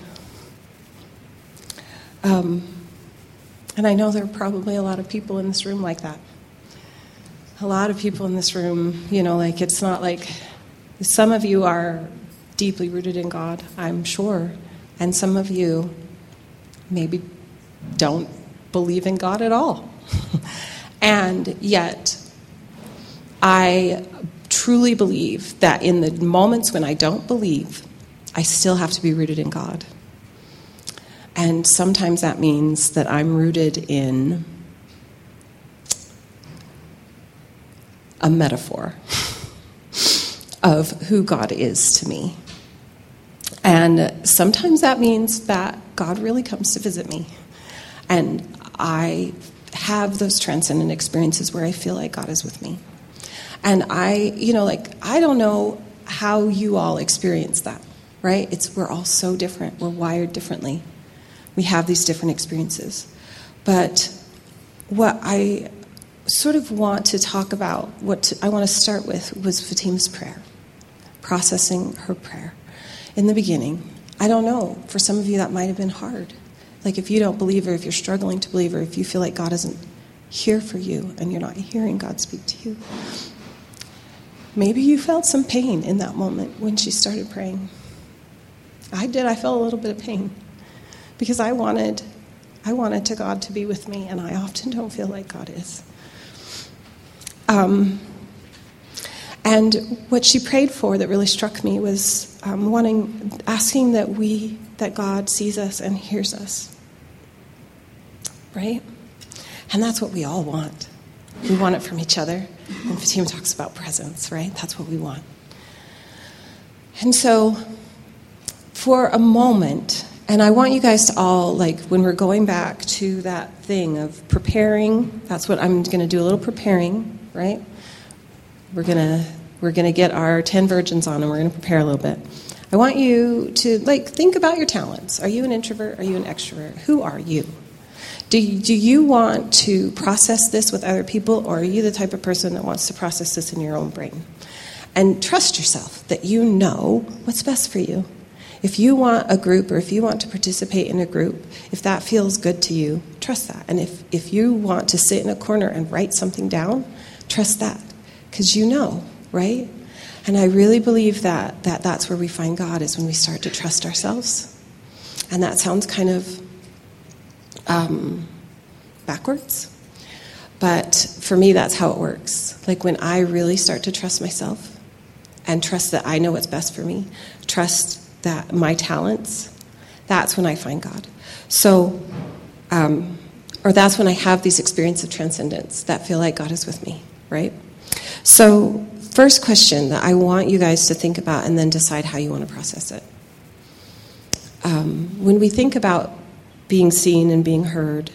And I know there are probably a lot of people in this room like that. A lot of people in this room, it's not like some of you are deeply rooted in God, I'm sure. And some of you maybe don't believe in God at all. And yet, I truly believe that in the moments when I don't believe, I still have to be rooted in God. And sometimes that means that I'm rooted in a metaphor of who God is to me. And sometimes that means that God really comes to visit me. And I have those transcendent experiences where I feel like God is with me. And I don't know how you all experience that, right? We're all so different. We're wired differently. We have these different experiences. But what I sort of want to talk about, I want to start with, was Fatima's prayer, processing her prayer. In the beginning, I don't know, for some of you that might have been hard. Like if you don't believe, or if you're struggling to believe, or if you feel like God isn't here for you and you're not hearing God speak to you. Maybe you felt some pain in that moment when she started praying. I did. I felt a little bit of pain because I wanted to God to be with me, and I often don't feel like God is. And what she prayed for that really struck me was asking that God sees us and hears us, right? And that's what we all want. We want it from each other. And Fatima talks about presence, right? That's what we want. And so, for a moment, and I want you guys to all, when we're going back to that thing of preparing, that's what I'm going to do, a little preparing, right? We're going to We're going to get our 10 virgins on, and we're going to prepare a little bit. I want you to think about your talents. Are you an introvert? Are you an extrovert? Who are you? Do you want to process this with other people, or are you the type of person that wants to process this in your own brain? And trust yourself that you know what's best for you. If you want a group, or if you want to participate in a group, if that feels good to you, trust that. And if you want to sit in a corner and write something down, trust that. Because you know, right? And I really believe that's where we find God, is when we start to trust ourselves. And that sounds kind of backwards. But for me, that's how it works. Like when I really start to trust myself and trust that I know what's best for me, trust that my talents, that's when I find God. So, or that's when I have these experiences of transcendence that feel like God is with me, right? So, first question that I want you guys to think about and then decide how you want to process it. When we think about being seen and being heard,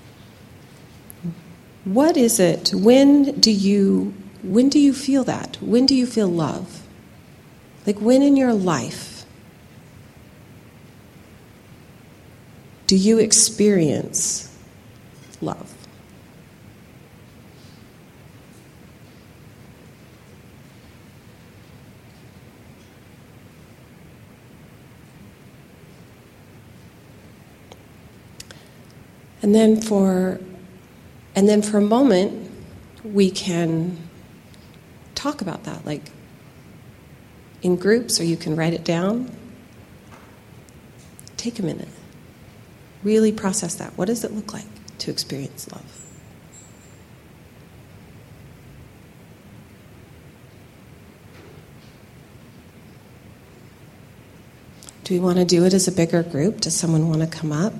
what is it? When do you feel that? When do you feel love? Like when in your life do you experience love? And then for a moment, we can talk about that, like in groups, or you can write it down. Take a minute. Really process that. What does it look like to experience love? Do we want to do it as a bigger group? Does someone want to come up?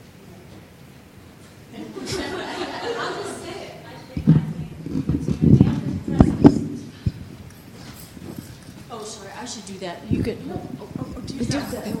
That you could do that.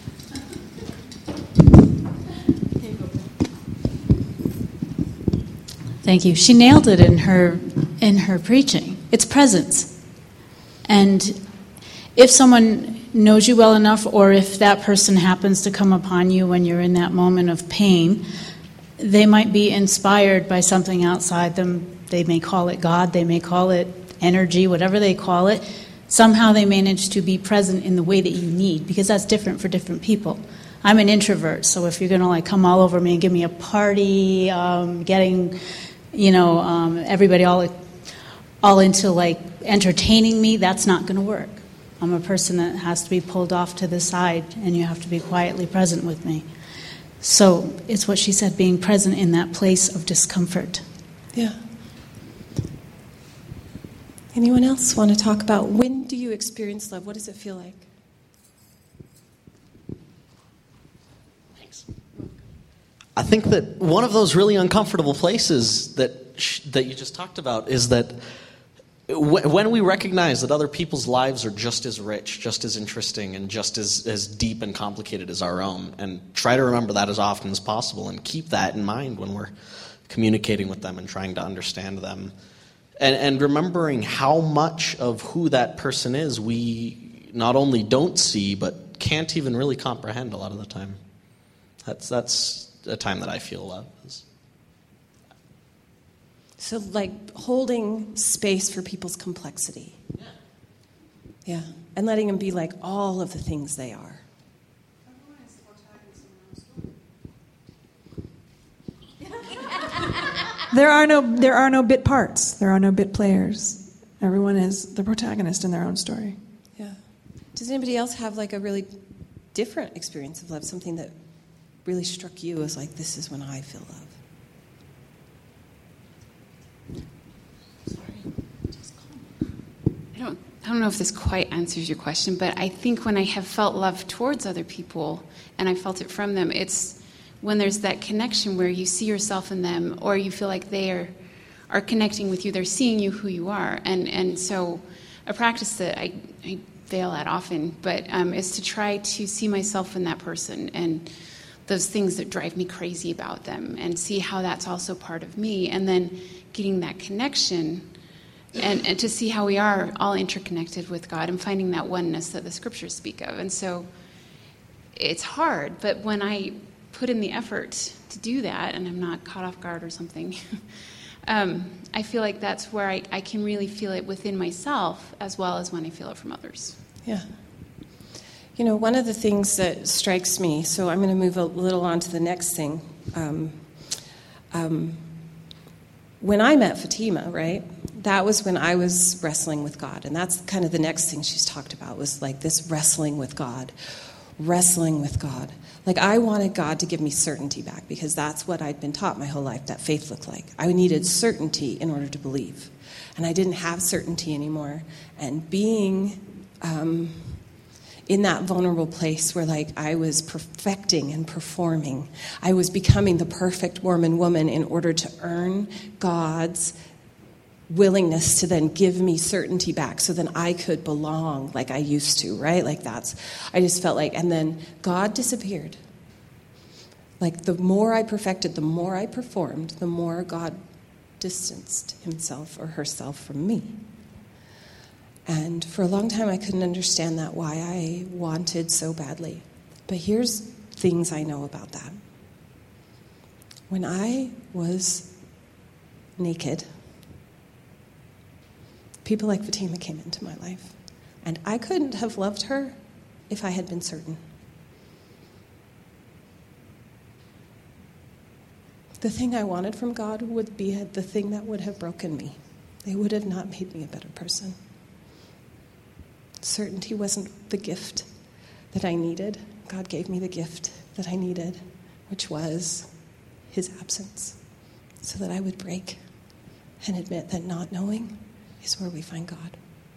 Thank you. She nailed it in her preaching. It's presence. And if someone knows you well enough, or if that person happens to come upon you when you're in that moment of pain, they might be inspired by something outside them. They may call it God, they may call it energy, whatever they call it. Somehow they manage to be present in the way that you need, because that's different for different people. I'm an introvert, so if you're going to come all over me and give me a party, getting, everybody all into entertaining me, that's not going to work. I'm a person that has to be pulled off to the side, and you have to be quietly present with me. So it's what she said, being present in that place of discomfort. Yeah. Anyone else want to talk about when do you experience love? What does it feel like? Thanks. I think that one of those really uncomfortable places that you just talked about is that when we recognize that other people's lives are just as rich, just as interesting, and just as deep and complicated as our own, and try to remember that as often as possible and keep that in mind when we're communicating with them and trying to understand them. And remembering how much of who that person is we not only don't see, but can't even really comprehend a lot of the time. That's a time that I feel love. So holding space for people's complexity. Yeah. And letting them be all of the things they are. There are no bit parts. There are no bit players. Everyone is the protagonist in their own story. Yeah. Does anybody else have a really different experience of love? Something that really struck you as this is when I feel love. I don't know if this quite answers your question, but I think when I have felt love towards other people and I felt it from them, it's when there's that connection where you see yourself in them, or you feel like they are connecting with you, they're seeing you who you are. And so a practice that I fail at often, but is to try to see myself in that person and those things that drive me crazy about them, and see how that's also part of me, and then getting that connection and to see how we are all interconnected with God and finding that oneness that the scriptures speak of. And so it's hard, but when I put in the effort to do that, and I'm not caught off guard or something, I feel like that's where I can really feel it within myself as well as when I feel it from others. Yeah. You know, one of the things that strikes me, so I'm going to move a little on to the next thing. When I met Fatima, right, that was when I was wrestling with God. And that's kind of the next thing she's talked about, was like this wrestling with God. Wrestling with God. Like, I wanted God to give me certainty back, because that's what I'd been taught my whole life that faith looked like. I needed certainty in order to believe. And I didn't have certainty anymore. And being in that vulnerable place where, like, I was perfecting and performing, I was becoming the perfect Mormon woman in order to earn God's willingness to then give me certainty back so then I could belong like I used to, right? Like, I just felt like, and then God disappeared. Like, the more I perfected, the more I performed, the more God distanced himself or herself from me. And for a long time, I couldn't understand that, why I wanted so badly. But here's things I know about that. When I was naked, people like Fatima came into my life. And I couldn't have loved her if I had been certain. The thing I wanted from God would be the thing that would have broken me. They would have not made me a better person. Certainty wasn't the gift that I needed. God gave me the gift that I needed, which was his absence, so that I would break and admit that not knowing is where we find God.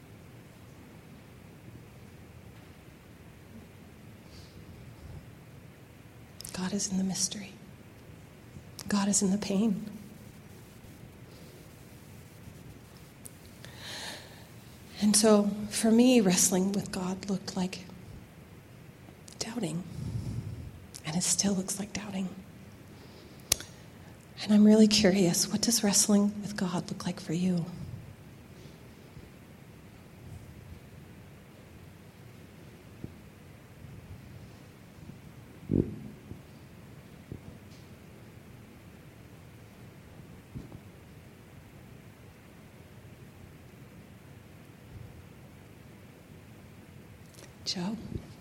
God is in the mystery. God is in the pain. And so, for me, wrestling with God looked like doubting. And it still looks like doubting. And I'm really curious, what does wrestling with God look like for you? Joe?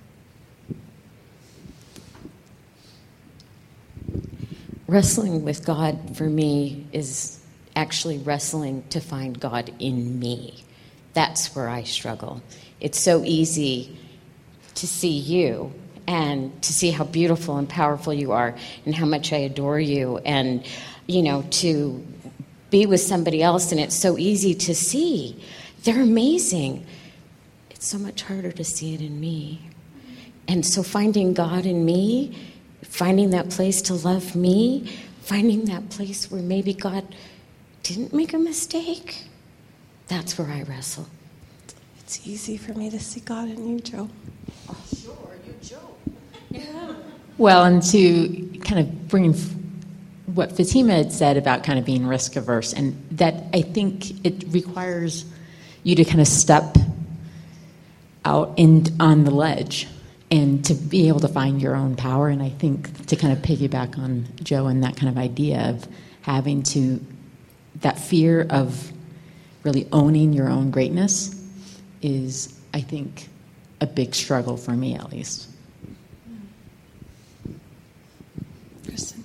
Wrestling with God for me is actually wrestling to find God in me. That's where I struggle. It's so easy to see you and to see how beautiful and powerful you are and how much I adore you, and, you know, to be with somebody else, and it's so easy to see. They're amazing. It's so much harder to see it in me. And so finding God in me, finding that place to love me, finding that place where maybe God didn't make a mistake, that's where I wrestle. It's easy for me to see God in you, Joe. Oh, sure, you Joe. Yeah. Well, and to kind of bring in what Fatima had said about kind of being risk averse, and that I think it requires you to kind of step out on the ledge and to be able to find your own power. And I think to kind of piggyback on Joe and that kind of idea of having to, that fear of really owning your own greatness is, I think, a big struggle for me, at least. Kristen?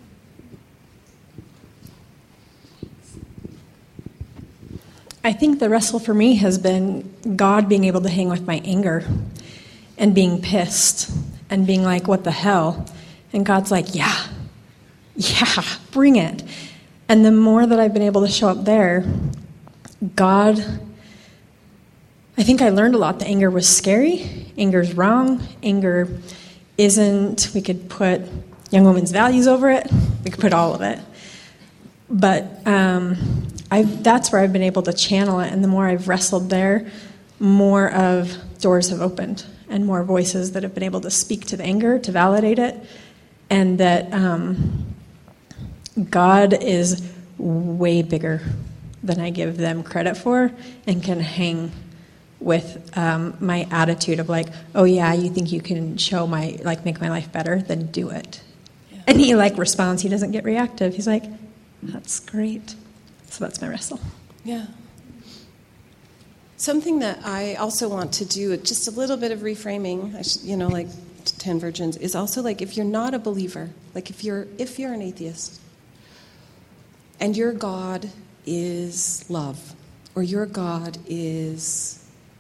I think the wrestle for me has been God being able to hang with my anger and being pissed and being like, what the hell? And God's like, yeah, bring it. And the more that I've been able to show up there, God, I think I learned a lot that anger was scary, anger's wrong, anger isn't, we could put young women's values over it, we could put all of it. But that's where I've been able to channel it, and the more I've wrestled there, more of doors have opened, and more voices that have been able to speak to the anger, to validate it, and that God is way bigger than I give them credit for, and can hang with my attitude of like, oh yeah, you think you can make my life better, then do it. Yeah. And he responds. He doesn't get reactive. He's like, that's great. So that's my wrestle. Yeah. Something that I also want to do, just a little bit of reframing, like 10 Virgins, is also if you're not a believer, if you're an atheist, and your God is love, or your God is,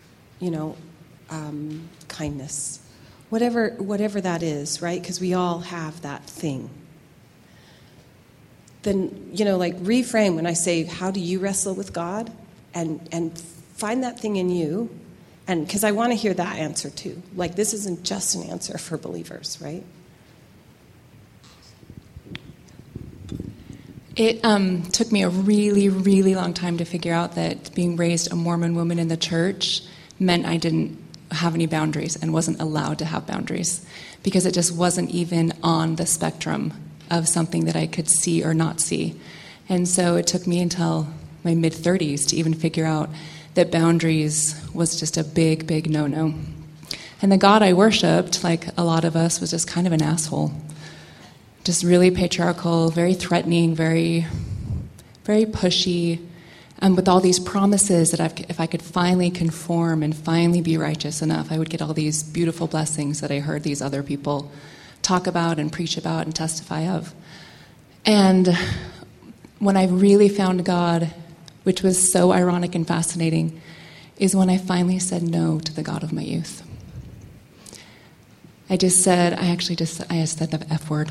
kindness, whatever that is, right? Because we all have that thing. Then, reframe when I say, how do you wrestle with God? And find that thing in you. And because I want to hear that answer too. This isn't just an answer for believers, right? It took me a really, really long time to figure out that being raised a Mormon woman in the church meant I didn't have any boundaries and wasn't allowed to have boundaries, because it just wasn't even on the spectrum of something that I could see or not see. And so it took me until my mid-30s to even figure out that boundaries was just a big, big no-no. And the God I worshipped, like a lot of us, was just kind of an asshole. Just really patriarchal, very threatening, very, very pushy, and with all these promises that if I could finally conform and finally be righteous enough, I would get all these beautiful blessings that I heard these other people talk about and preach about and testify of. And when I really found God, which was so ironic and fascinating, is when I finally said no to the God of my youth. I said the F word.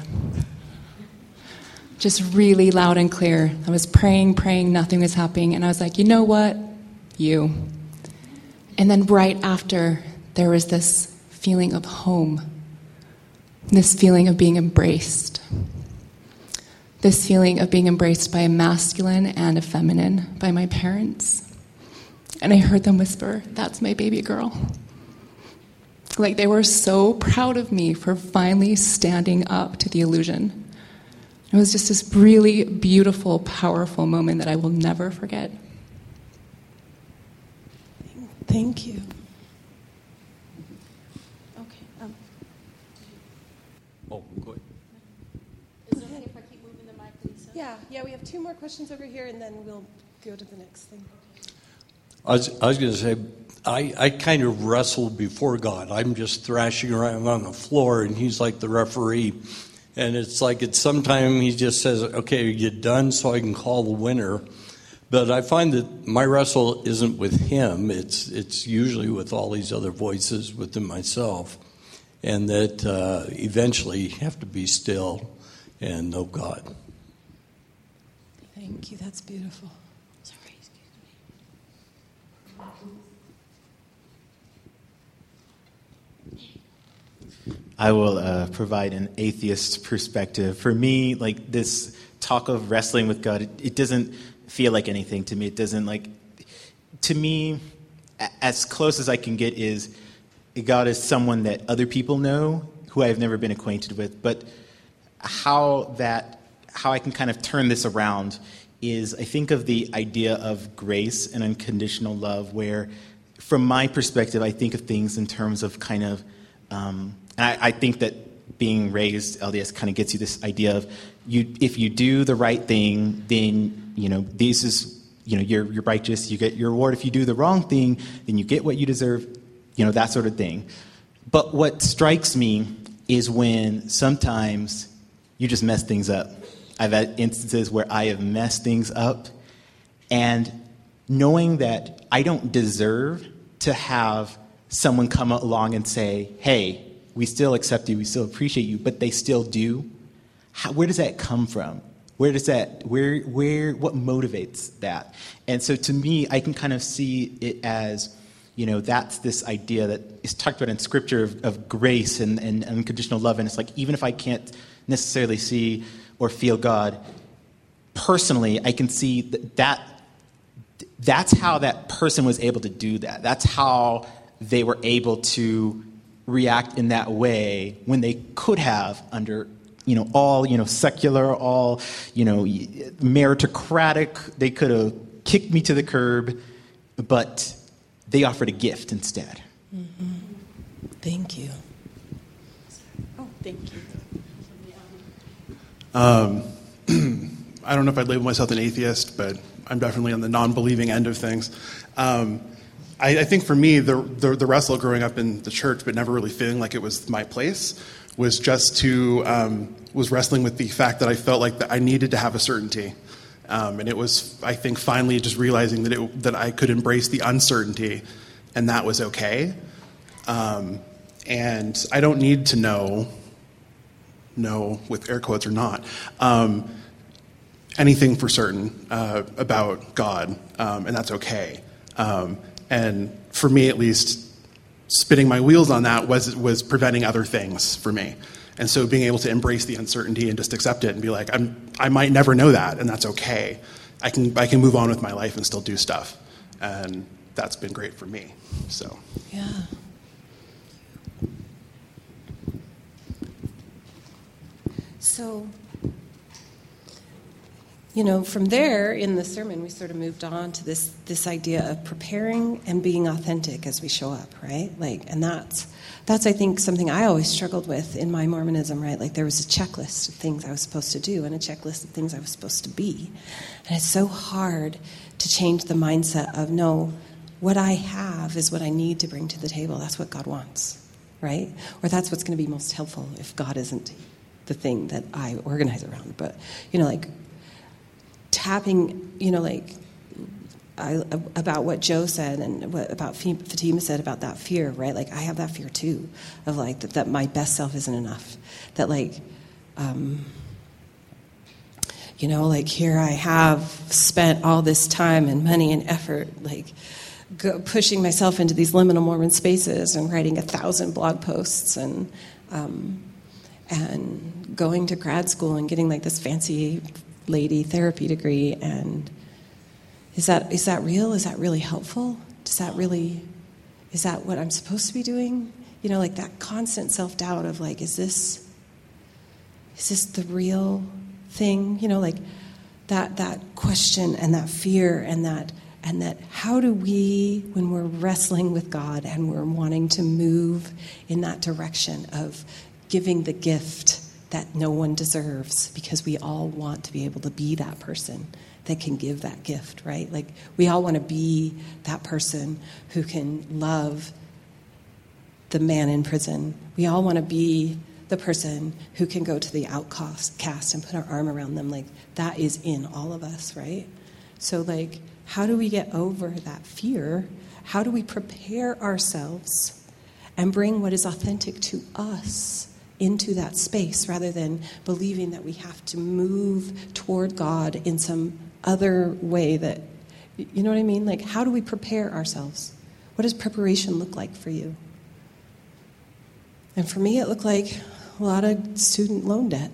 Just really loud and clear. I was praying, nothing was happening, and I was like, you know what? You. And then right after, there was this feeling of home, this feeling of being embraced, this feeling of being embraced by a masculine and a feminine, by my parents. And I heard them whisper, that's my baby girl. They were so proud of me for finally standing up to the illusion. It was just this really beautiful, powerful moment that I will never forget. Thank you. Okay. Oh, go ahead. Is it okay if I keep moving the mic, Lisa? Yeah, we have 2 more questions over here, and then we'll go to the next thing. I was going to say, I kind of wrestle before God. I'm just thrashing around on the floor, and he's like the referee. And it's sometime he just says, okay, are you done, so I can call the winner. But I find that my wrestle isn't with him. It's usually with all these other voices within myself. And that eventually you have to be still and know God. Thank you. That's beautiful. I will provide an atheist perspective. For me, this talk of wrestling with God, it doesn't feel like anything to me. It doesn't to me, as close as I can get is God is someone that other people know who I've never been acquainted with. But how I can kind of turn this around is I think of the idea of grace and unconditional love, where from my perspective, I think of things in terms of kind of, I think that being raised LDS kind of gets you this idea of if you do the right thing, then this is you're righteous, you get your reward. If you do the wrong thing, then you get what you deserve, that sort of thing. But what strikes me is when sometimes you just mess things up. I've had instances where I have messed things up, and knowing that I don't deserve to have someone come along and say, hey, we still accept you, we still appreciate you, but they still do. Where does that come from? What motivates that? And so to me, I can kind of see it as, that's this idea that is talked about in Scripture of grace and unconditional love. And it's even if I can't necessarily see or feel God personally, I can see that's how that person was able to do that. That's how they were able to react in that way when they could have under, all, secular, all, meritocratic. They could have kicked me to the curb, but they offered a gift instead. Mm-hmm. Thank you. Oh, thank you. I don't know if I'd label myself an atheist, but I'm definitely on the non-believing end of things. I think for me, the wrestle growing up in the church, but never really feeling like it was my place, was just was wrestling with the fact that I felt like that I needed to have a certainty. And it was, I think, finally just realizing that I could embrace the uncertainty, and that was okay. And I don't need to know with air quotes or not, anything for certain about God, and that's okay. And for me, at least, spinning my wheels on that was preventing other things for me. And so being able to embrace the uncertainty and just accept it and be like, I might never know that, and that's okay. I can move on with my life and still do stuff, and that's been great for me. So yeah. So, from there in the sermon, we sort of moved on to this idea of preparing and being authentic as we show up, right? And that's I think something I always struggled with in my Mormonism, right? Like there was a checklist of things I was supposed to do and a checklist of things I was supposed to be, and it's so hard to change the mindset of no, what I have is what I need to bring to the table. That's what God wants, right? Or that's what's going to be most helpful if God isn't the thing that I organize around. But tapping, about what Joe said and what about Fatima said about that fear, right? Like I have that fear too, of that my best self isn't enough. That here I have spent all this time and money and effort, pushing myself into these liminal Mormon spaces and writing 1,000 blog posts and going to grad school and getting this fancy lady therapy degree, and is that real? Is that really helpful? Is that what I'm supposed to be doing? That constant self-doubt of is this the real thing? That question and that fear and that how do we, when we're wrestling with God and we're wanting to move in that direction of giving the gift that no one deserves, because we all want to be able to be that person that can give that gift, right? We all want to be that person who can love the man in prison. We all want to be the person who can go to the outcast and put our arm around them. That is in all of us, right? So how do we get over that fear? How do we prepare ourselves and bring what is authentic to us into that space, rather than believing that we have to move toward God in some other way that, you know what I mean? How do we prepare ourselves? What does preparation look like for you? And for me, it looked like a lot of student loan debt.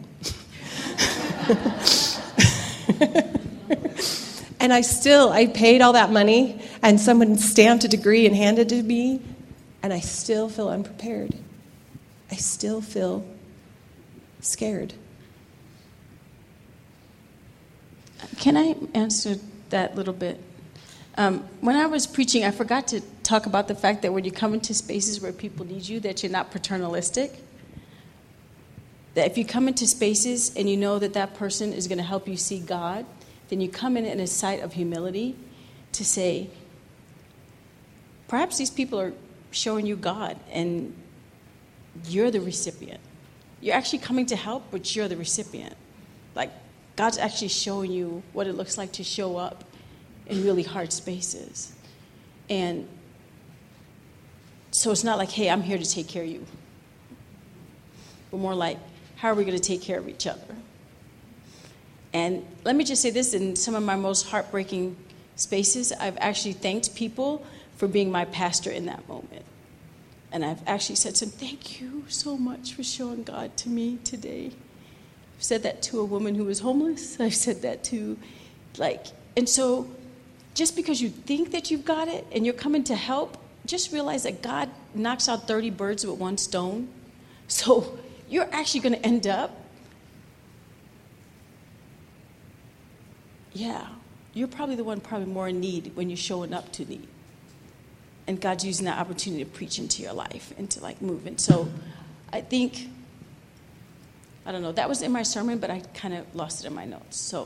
And I paid all that money, and someone stamped a degree and handed it to me, and I still feel unprepared. I still feel scared. Can I answer that a little bit? When I was preaching, I forgot to talk about the fact that when you come into spaces where people need you, that you're not paternalistic. That if you come into spaces and you know that person is going to help you see God, then you come in a site of humility to say, perhaps these people are showing you God, and you're the recipient. You're actually coming to help, but you're the recipient. God's actually showing you what it looks like to show up in really hard spaces. And so it's not hey, I'm here to take care of you. But more how are we going to take care of each other? And let me just say this, in some of my most heartbreaking spaces, I've actually thanked people for being my pastor in that moment. And I've actually said to him, thank you so much for showing God to me today. I've said that to a woman who was homeless. I've said that to, and so just because you think that you've got it and you're coming to help, just realize that God knocks out 30 birds with one stone. So you're actually going to end up, you're probably the one more in need when you're showing up to need. And God's using that opportunity to preach into your life and to like move. And so I think, I don't know, that was in my sermon, but I kind of lost it in my notes. So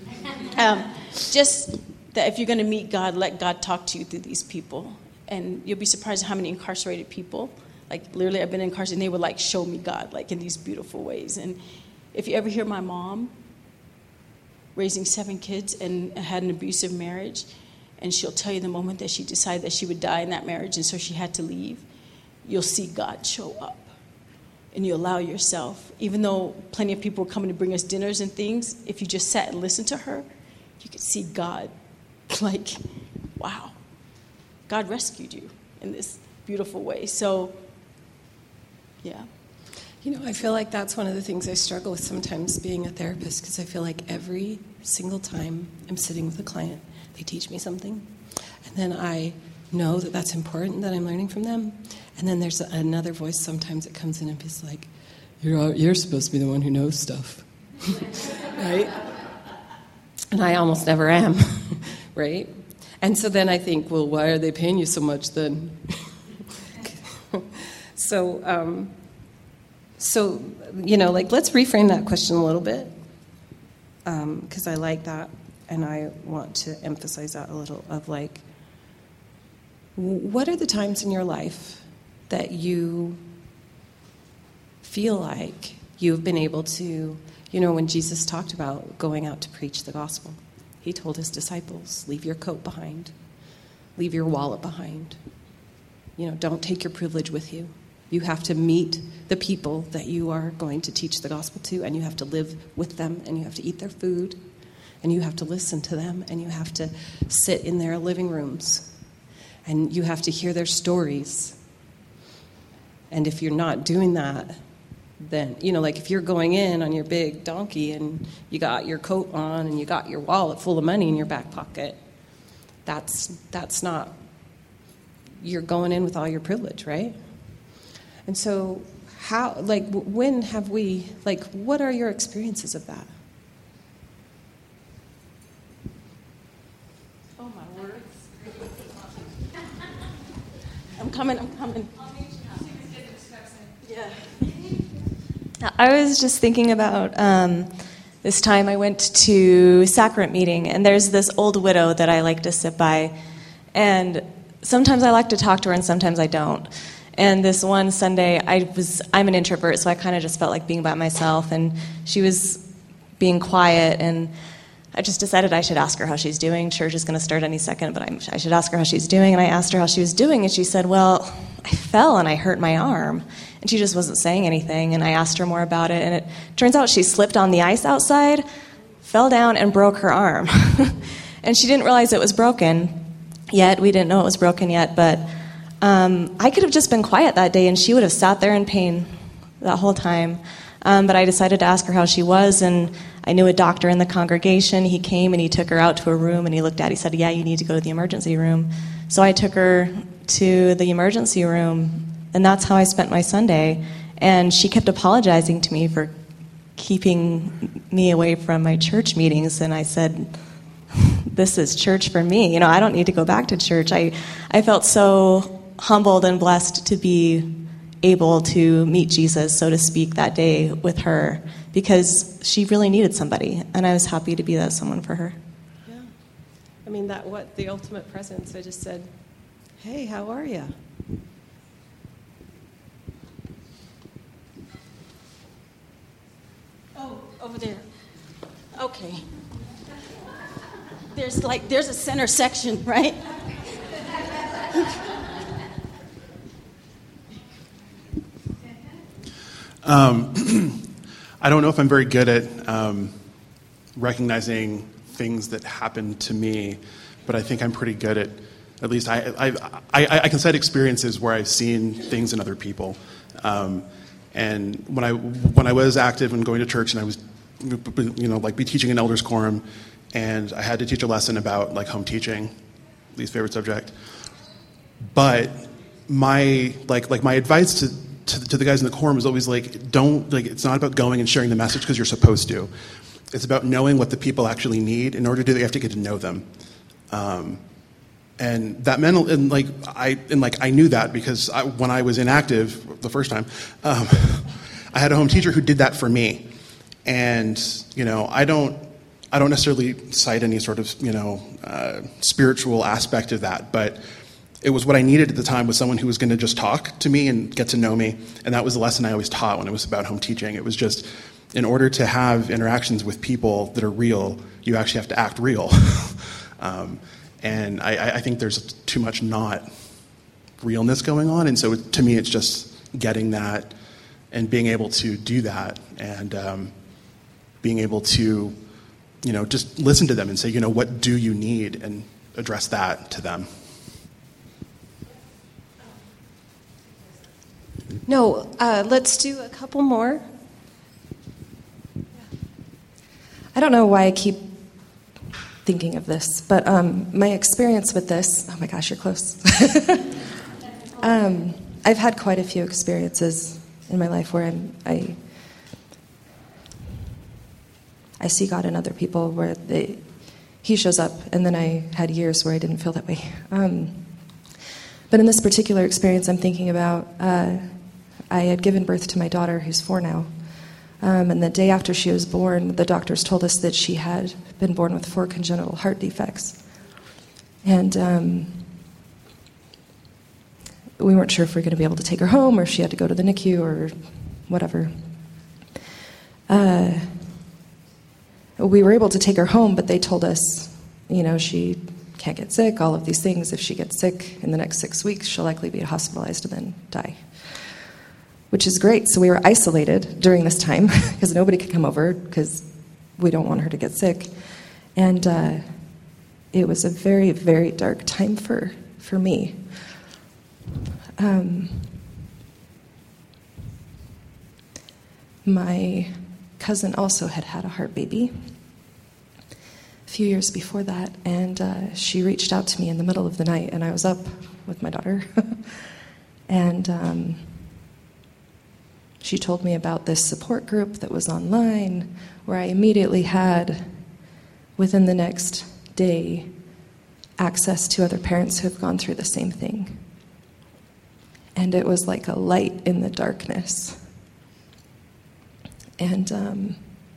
just that if you're going to meet God, let God talk to you through these people. And you'll be surprised at how many incarcerated people, like literally I've been incarcerated, and they would like show me God like in these beautiful ways. And if you ever hear my mom raising 7 kids and had an abusive marriage, and she'll tell you the moment that she decided that she would die in that marriage and so she had to leave, you'll see God show up. And you allow yourself, even though plenty of people were coming to bring us dinners and things, if you just sat and listened to her, you could see God like, wow, God rescued you in this beautiful way. So, yeah. You know, I feel like that's one of the things I struggle with sometimes being a therapist, because I feel like every single time I'm sitting with a client, they teach me something, and then I know that that's important, that I'm learning from them, and then there's another voice sometimes that comes in and is like, you're supposed to be the one who knows stuff, right? And I almost never am, right? And so then I think, well, why are they paying you so much then? So, you know, like, let's reframe that question a little bit, because I like that, and I want to emphasize that a little, of like, what are the times in your life that you feel like you've been able to, you know, when Jesus talked about going out to preach the gospel, he told his disciples, leave your coat behind, leave your wallet behind, you know, don't take your privilege with you. You have to meet the people that you are going to teach the gospel to, and you have to live with them, and you have to eat their food, and you have to listen to them, and you have to sit in their living rooms, and you have to hear their stories. And if you're not doing that, then, you know, like if you're going in on your big donkey and you got your coat on and you got your wallet full of money in your back pocket, that's not, you're going in with all your privilege, right? And so how, like, when have we, like, what are your experiences of that? Oh, my words. I'm coming. Yeah. I was just thinking about this time I went to sacrament meeting, and there's this old widow that I like to sit by, and sometimes I like to talk to her and sometimes I don't. And this one Sunday, I'm an introvert, so I kind of just felt like being by myself, and she was being quiet, and I just decided I should ask her how she's doing. Church is going to start any second, but I should ask her how she's doing. And I asked her how she was doing, and she said, well, I fell and I hurt my arm. And she just wasn't saying anything, and I asked her more about it, and it turns out she slipped on the ice outside, fell down, and broke her arm. And she didn't realize it was broken yet. We didn't know it was broken yet, but I could have just been quiet that day, and she would have sat there in pain that whole time. But I decided to ask her how she was, and I knew a doctor in the congregation. He came, and he took her out to a room, and he looked at it. He said, yeah, you need to go to the emergency room. So I took her to the emergency room, and that's how I spent my Sunday. And she kept apologizing to me for keeping me away from my church meetings, and I said, this is church for me. You know, I don't need to go back to church. I felt so humbled and blessed to be able to meet Jesus, so to speak, that day with her, because she really needed somebody, and I was happy to be that someone for her. Yeah. I mean, the ultimate presence. I just said, hey, how are you? Oh, over there. Okay. There's a center section, right? I don't know if I'm very good at recognizing things that happen to me, but I think I'm pretty good at least I can cite experiences where I've seen things in other people. And when I was active and going to church, and I was, you know, like be teaching an elders quorum, and I had to teach a lesson about like home teaching, least favorite subject. But my my advice to the guys in the quorum was always like, don't, like, it's not about going and sharing the message because you're supposed to. It's about knowing what the people actually need. In order to do that, you have to get to know them. And that meant, I knew that because when I was inactive the first time, I had a home teacher who did that for me. And, I don't necessarily cite any sort of, spiritual aspect of that, but it was what I needed at the time, was someone who was going to just talk to me and get to know me. And that was the lesson I always taught when it was about home teaching. It was just, in order to have interactions with people that are real, you actually have to act real. And I think there's too much not realness going on. And so to me, it's just getting that and being able to do that, and being able to, just listen to them and say, what do you need, and address that to them. No, let's do a couple more. I don't know why I keep thinking of this, but my experience with this, oh my gosh, you're close. I've had quite a few experiences in my life where I see God in other people, where He shows up, and then I had years where I didn't feel that way. But in this particular experience I'm thinking about, I had given birth to my daughter, who's 4 now. And the day after she was born, the doctors told us that she had been born with 4 congenital heart defects. And we weren't sure if we were going to be able to take her home, or if she had to go to the NICU, or whatever. We were able to take her home, but they told us, she can't get sick, all of these things. If she gets sick in the next 6 weeks, she'll likely be hospitalized and then die. Which is great. So we were isolated during this time because nobody could come over because we don't want her to get sick. And it was a very, very dark time for me. My cousin also had a heart baby a few years before that, and she reached out to me in the middle of the night, and I was up with my daughter. And she told me about this support group that was online, where I immediately had, within the next day, access to other parents who have gone through the same thing. And it was like a light in the darkness. And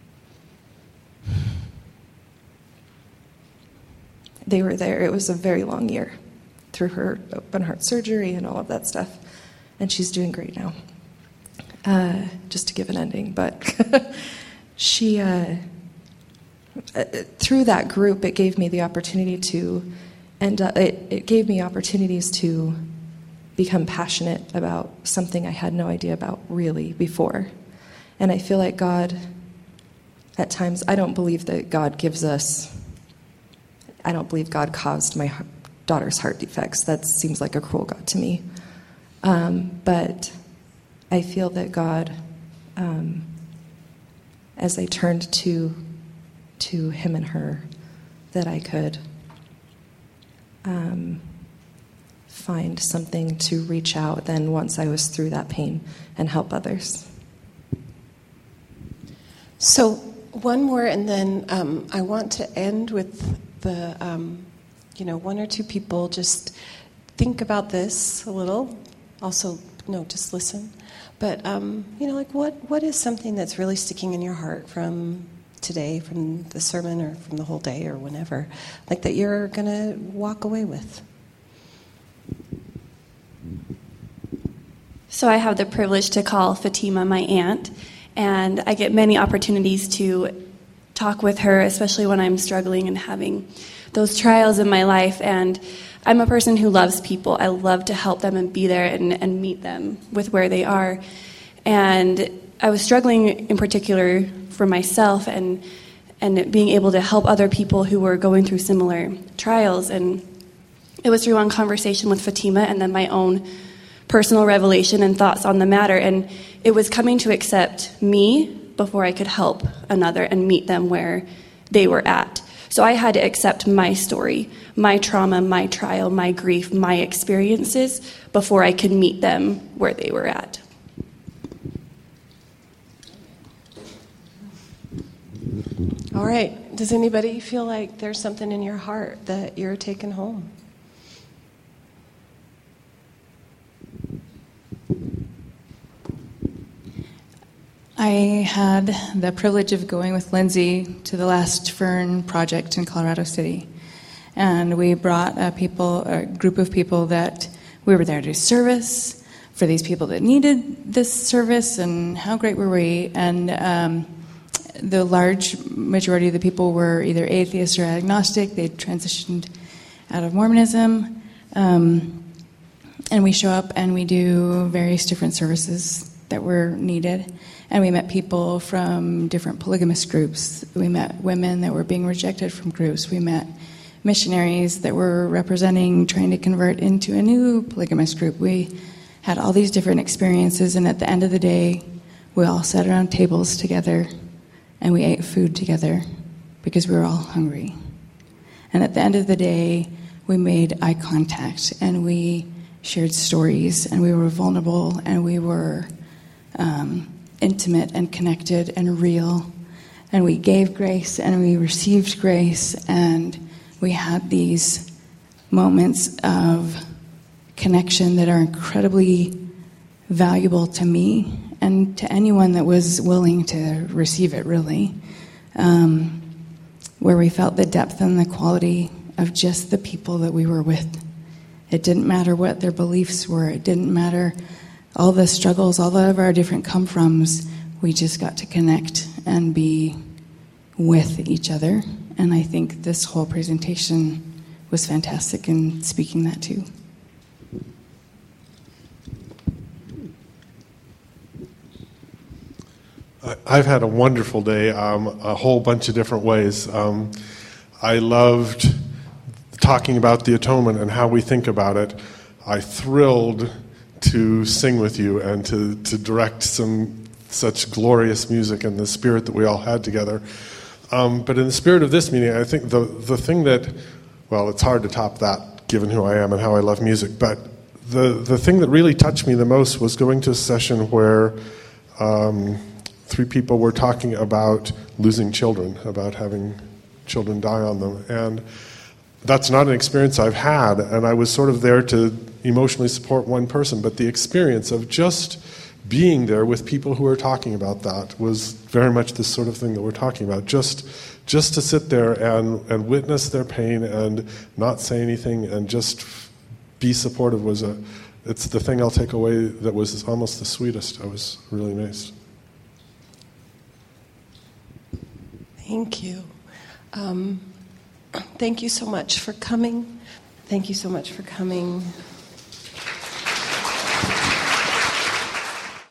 they were there. It was a very long year through her open heart surgery and all of that stuff. And she's doing great now. Just to give an ending, but she, through that group, it gave me the opportunity to, it gave me opportunities to become passionate about something I had no idea about really before. And I feel like God, at times, I don't believe that God gives us, I don't believe God caused my daughter's heart defects. That seems like a cruel God to me. But I feel that God, as I turned to Him and her, that I could find something to reach out then once I was through that pain and help others. So one more, and then I want to end with the, 1 or 2 people just think about this a little. Also, just listen. But, what is something that's really sticking in your heart from today, from the sermon, or from the whole day, or whenever, that you're going to walk away with? So I have the privilege to call Fatima my aunt, and I get many opportunities to talk with her, especially when I'm struggling and having those trials in my life. And I'm a person who loves people. I love to help them and be there and meet them with where they are. And I was struggling in particular for myself and being able to help other people who were going through similar trials. And it was through one conversation with Fatima and then my own personal revelation and thoughts on the matter. And it was coming to accept me before I could help another and meet them where they were at. So I had to accept my story, my trauma, my trial, my grief, my experiences before I could meet them where they were at. All right. Does anybody feel like there's something in your heart that you're taking home? I had the privilege of going with Lindsay to the Last Fern project in Colorado City. And we brought a group of people that we were there to do service for these people that needed this service, and how great were we? And the large majority of the people were either atheist or agnostic. They'd transitioned out of Mormonism. And we show up and we do various different services that were needed. And we met people from different polygamous groups. We met women that were being rejected from groups. We met missionaries that were representing trying to convert into a new polygamous group. We had all these different experiences, and at the end of the day, we all sat around tables together and we ate food together because we were all hungry. And at the end of the day, we made eye contact and we shared stories and we were vulnerable and we were intimate and connected and real. And we gave grace and we received grace, and we had these moments of connection that are incredibly valuable to me and to anyone that was willing to receive it, really, where we felt the depth and the quality of just the people that we were with. It didn't matter what their beliefs were. It didn't matter all the struggles, all of our different come-froms. We just got to connect and be with each other. And I think this whole presentation was fantastic in speaking that too. I've had a wonderful day, a whole bunch of different ways. I loved talking about the atonement and how we think about it. I thrilled to sing with you and to direct some such glorious music and the spirit that we all had together. But in the spirit of this meeting, I think the thing that, well, it's hard to top that given who I am and how I love music, but the thing that really touched me the most was going to a session where 3 people were talking about losing children, about having children die on them. And that's not an experience I've had, and I was sort of there to emotionally support one person, but the experience of just being there with people who are talking about that was very much the sort of thing that we're talking about. Just to sit there and witness their pain and not say anything and just be supportive it's the thing I'll take away that was almost the sweetest. I was really amazed. Thank you. Thank you so much for coming. Thank you so much for coming.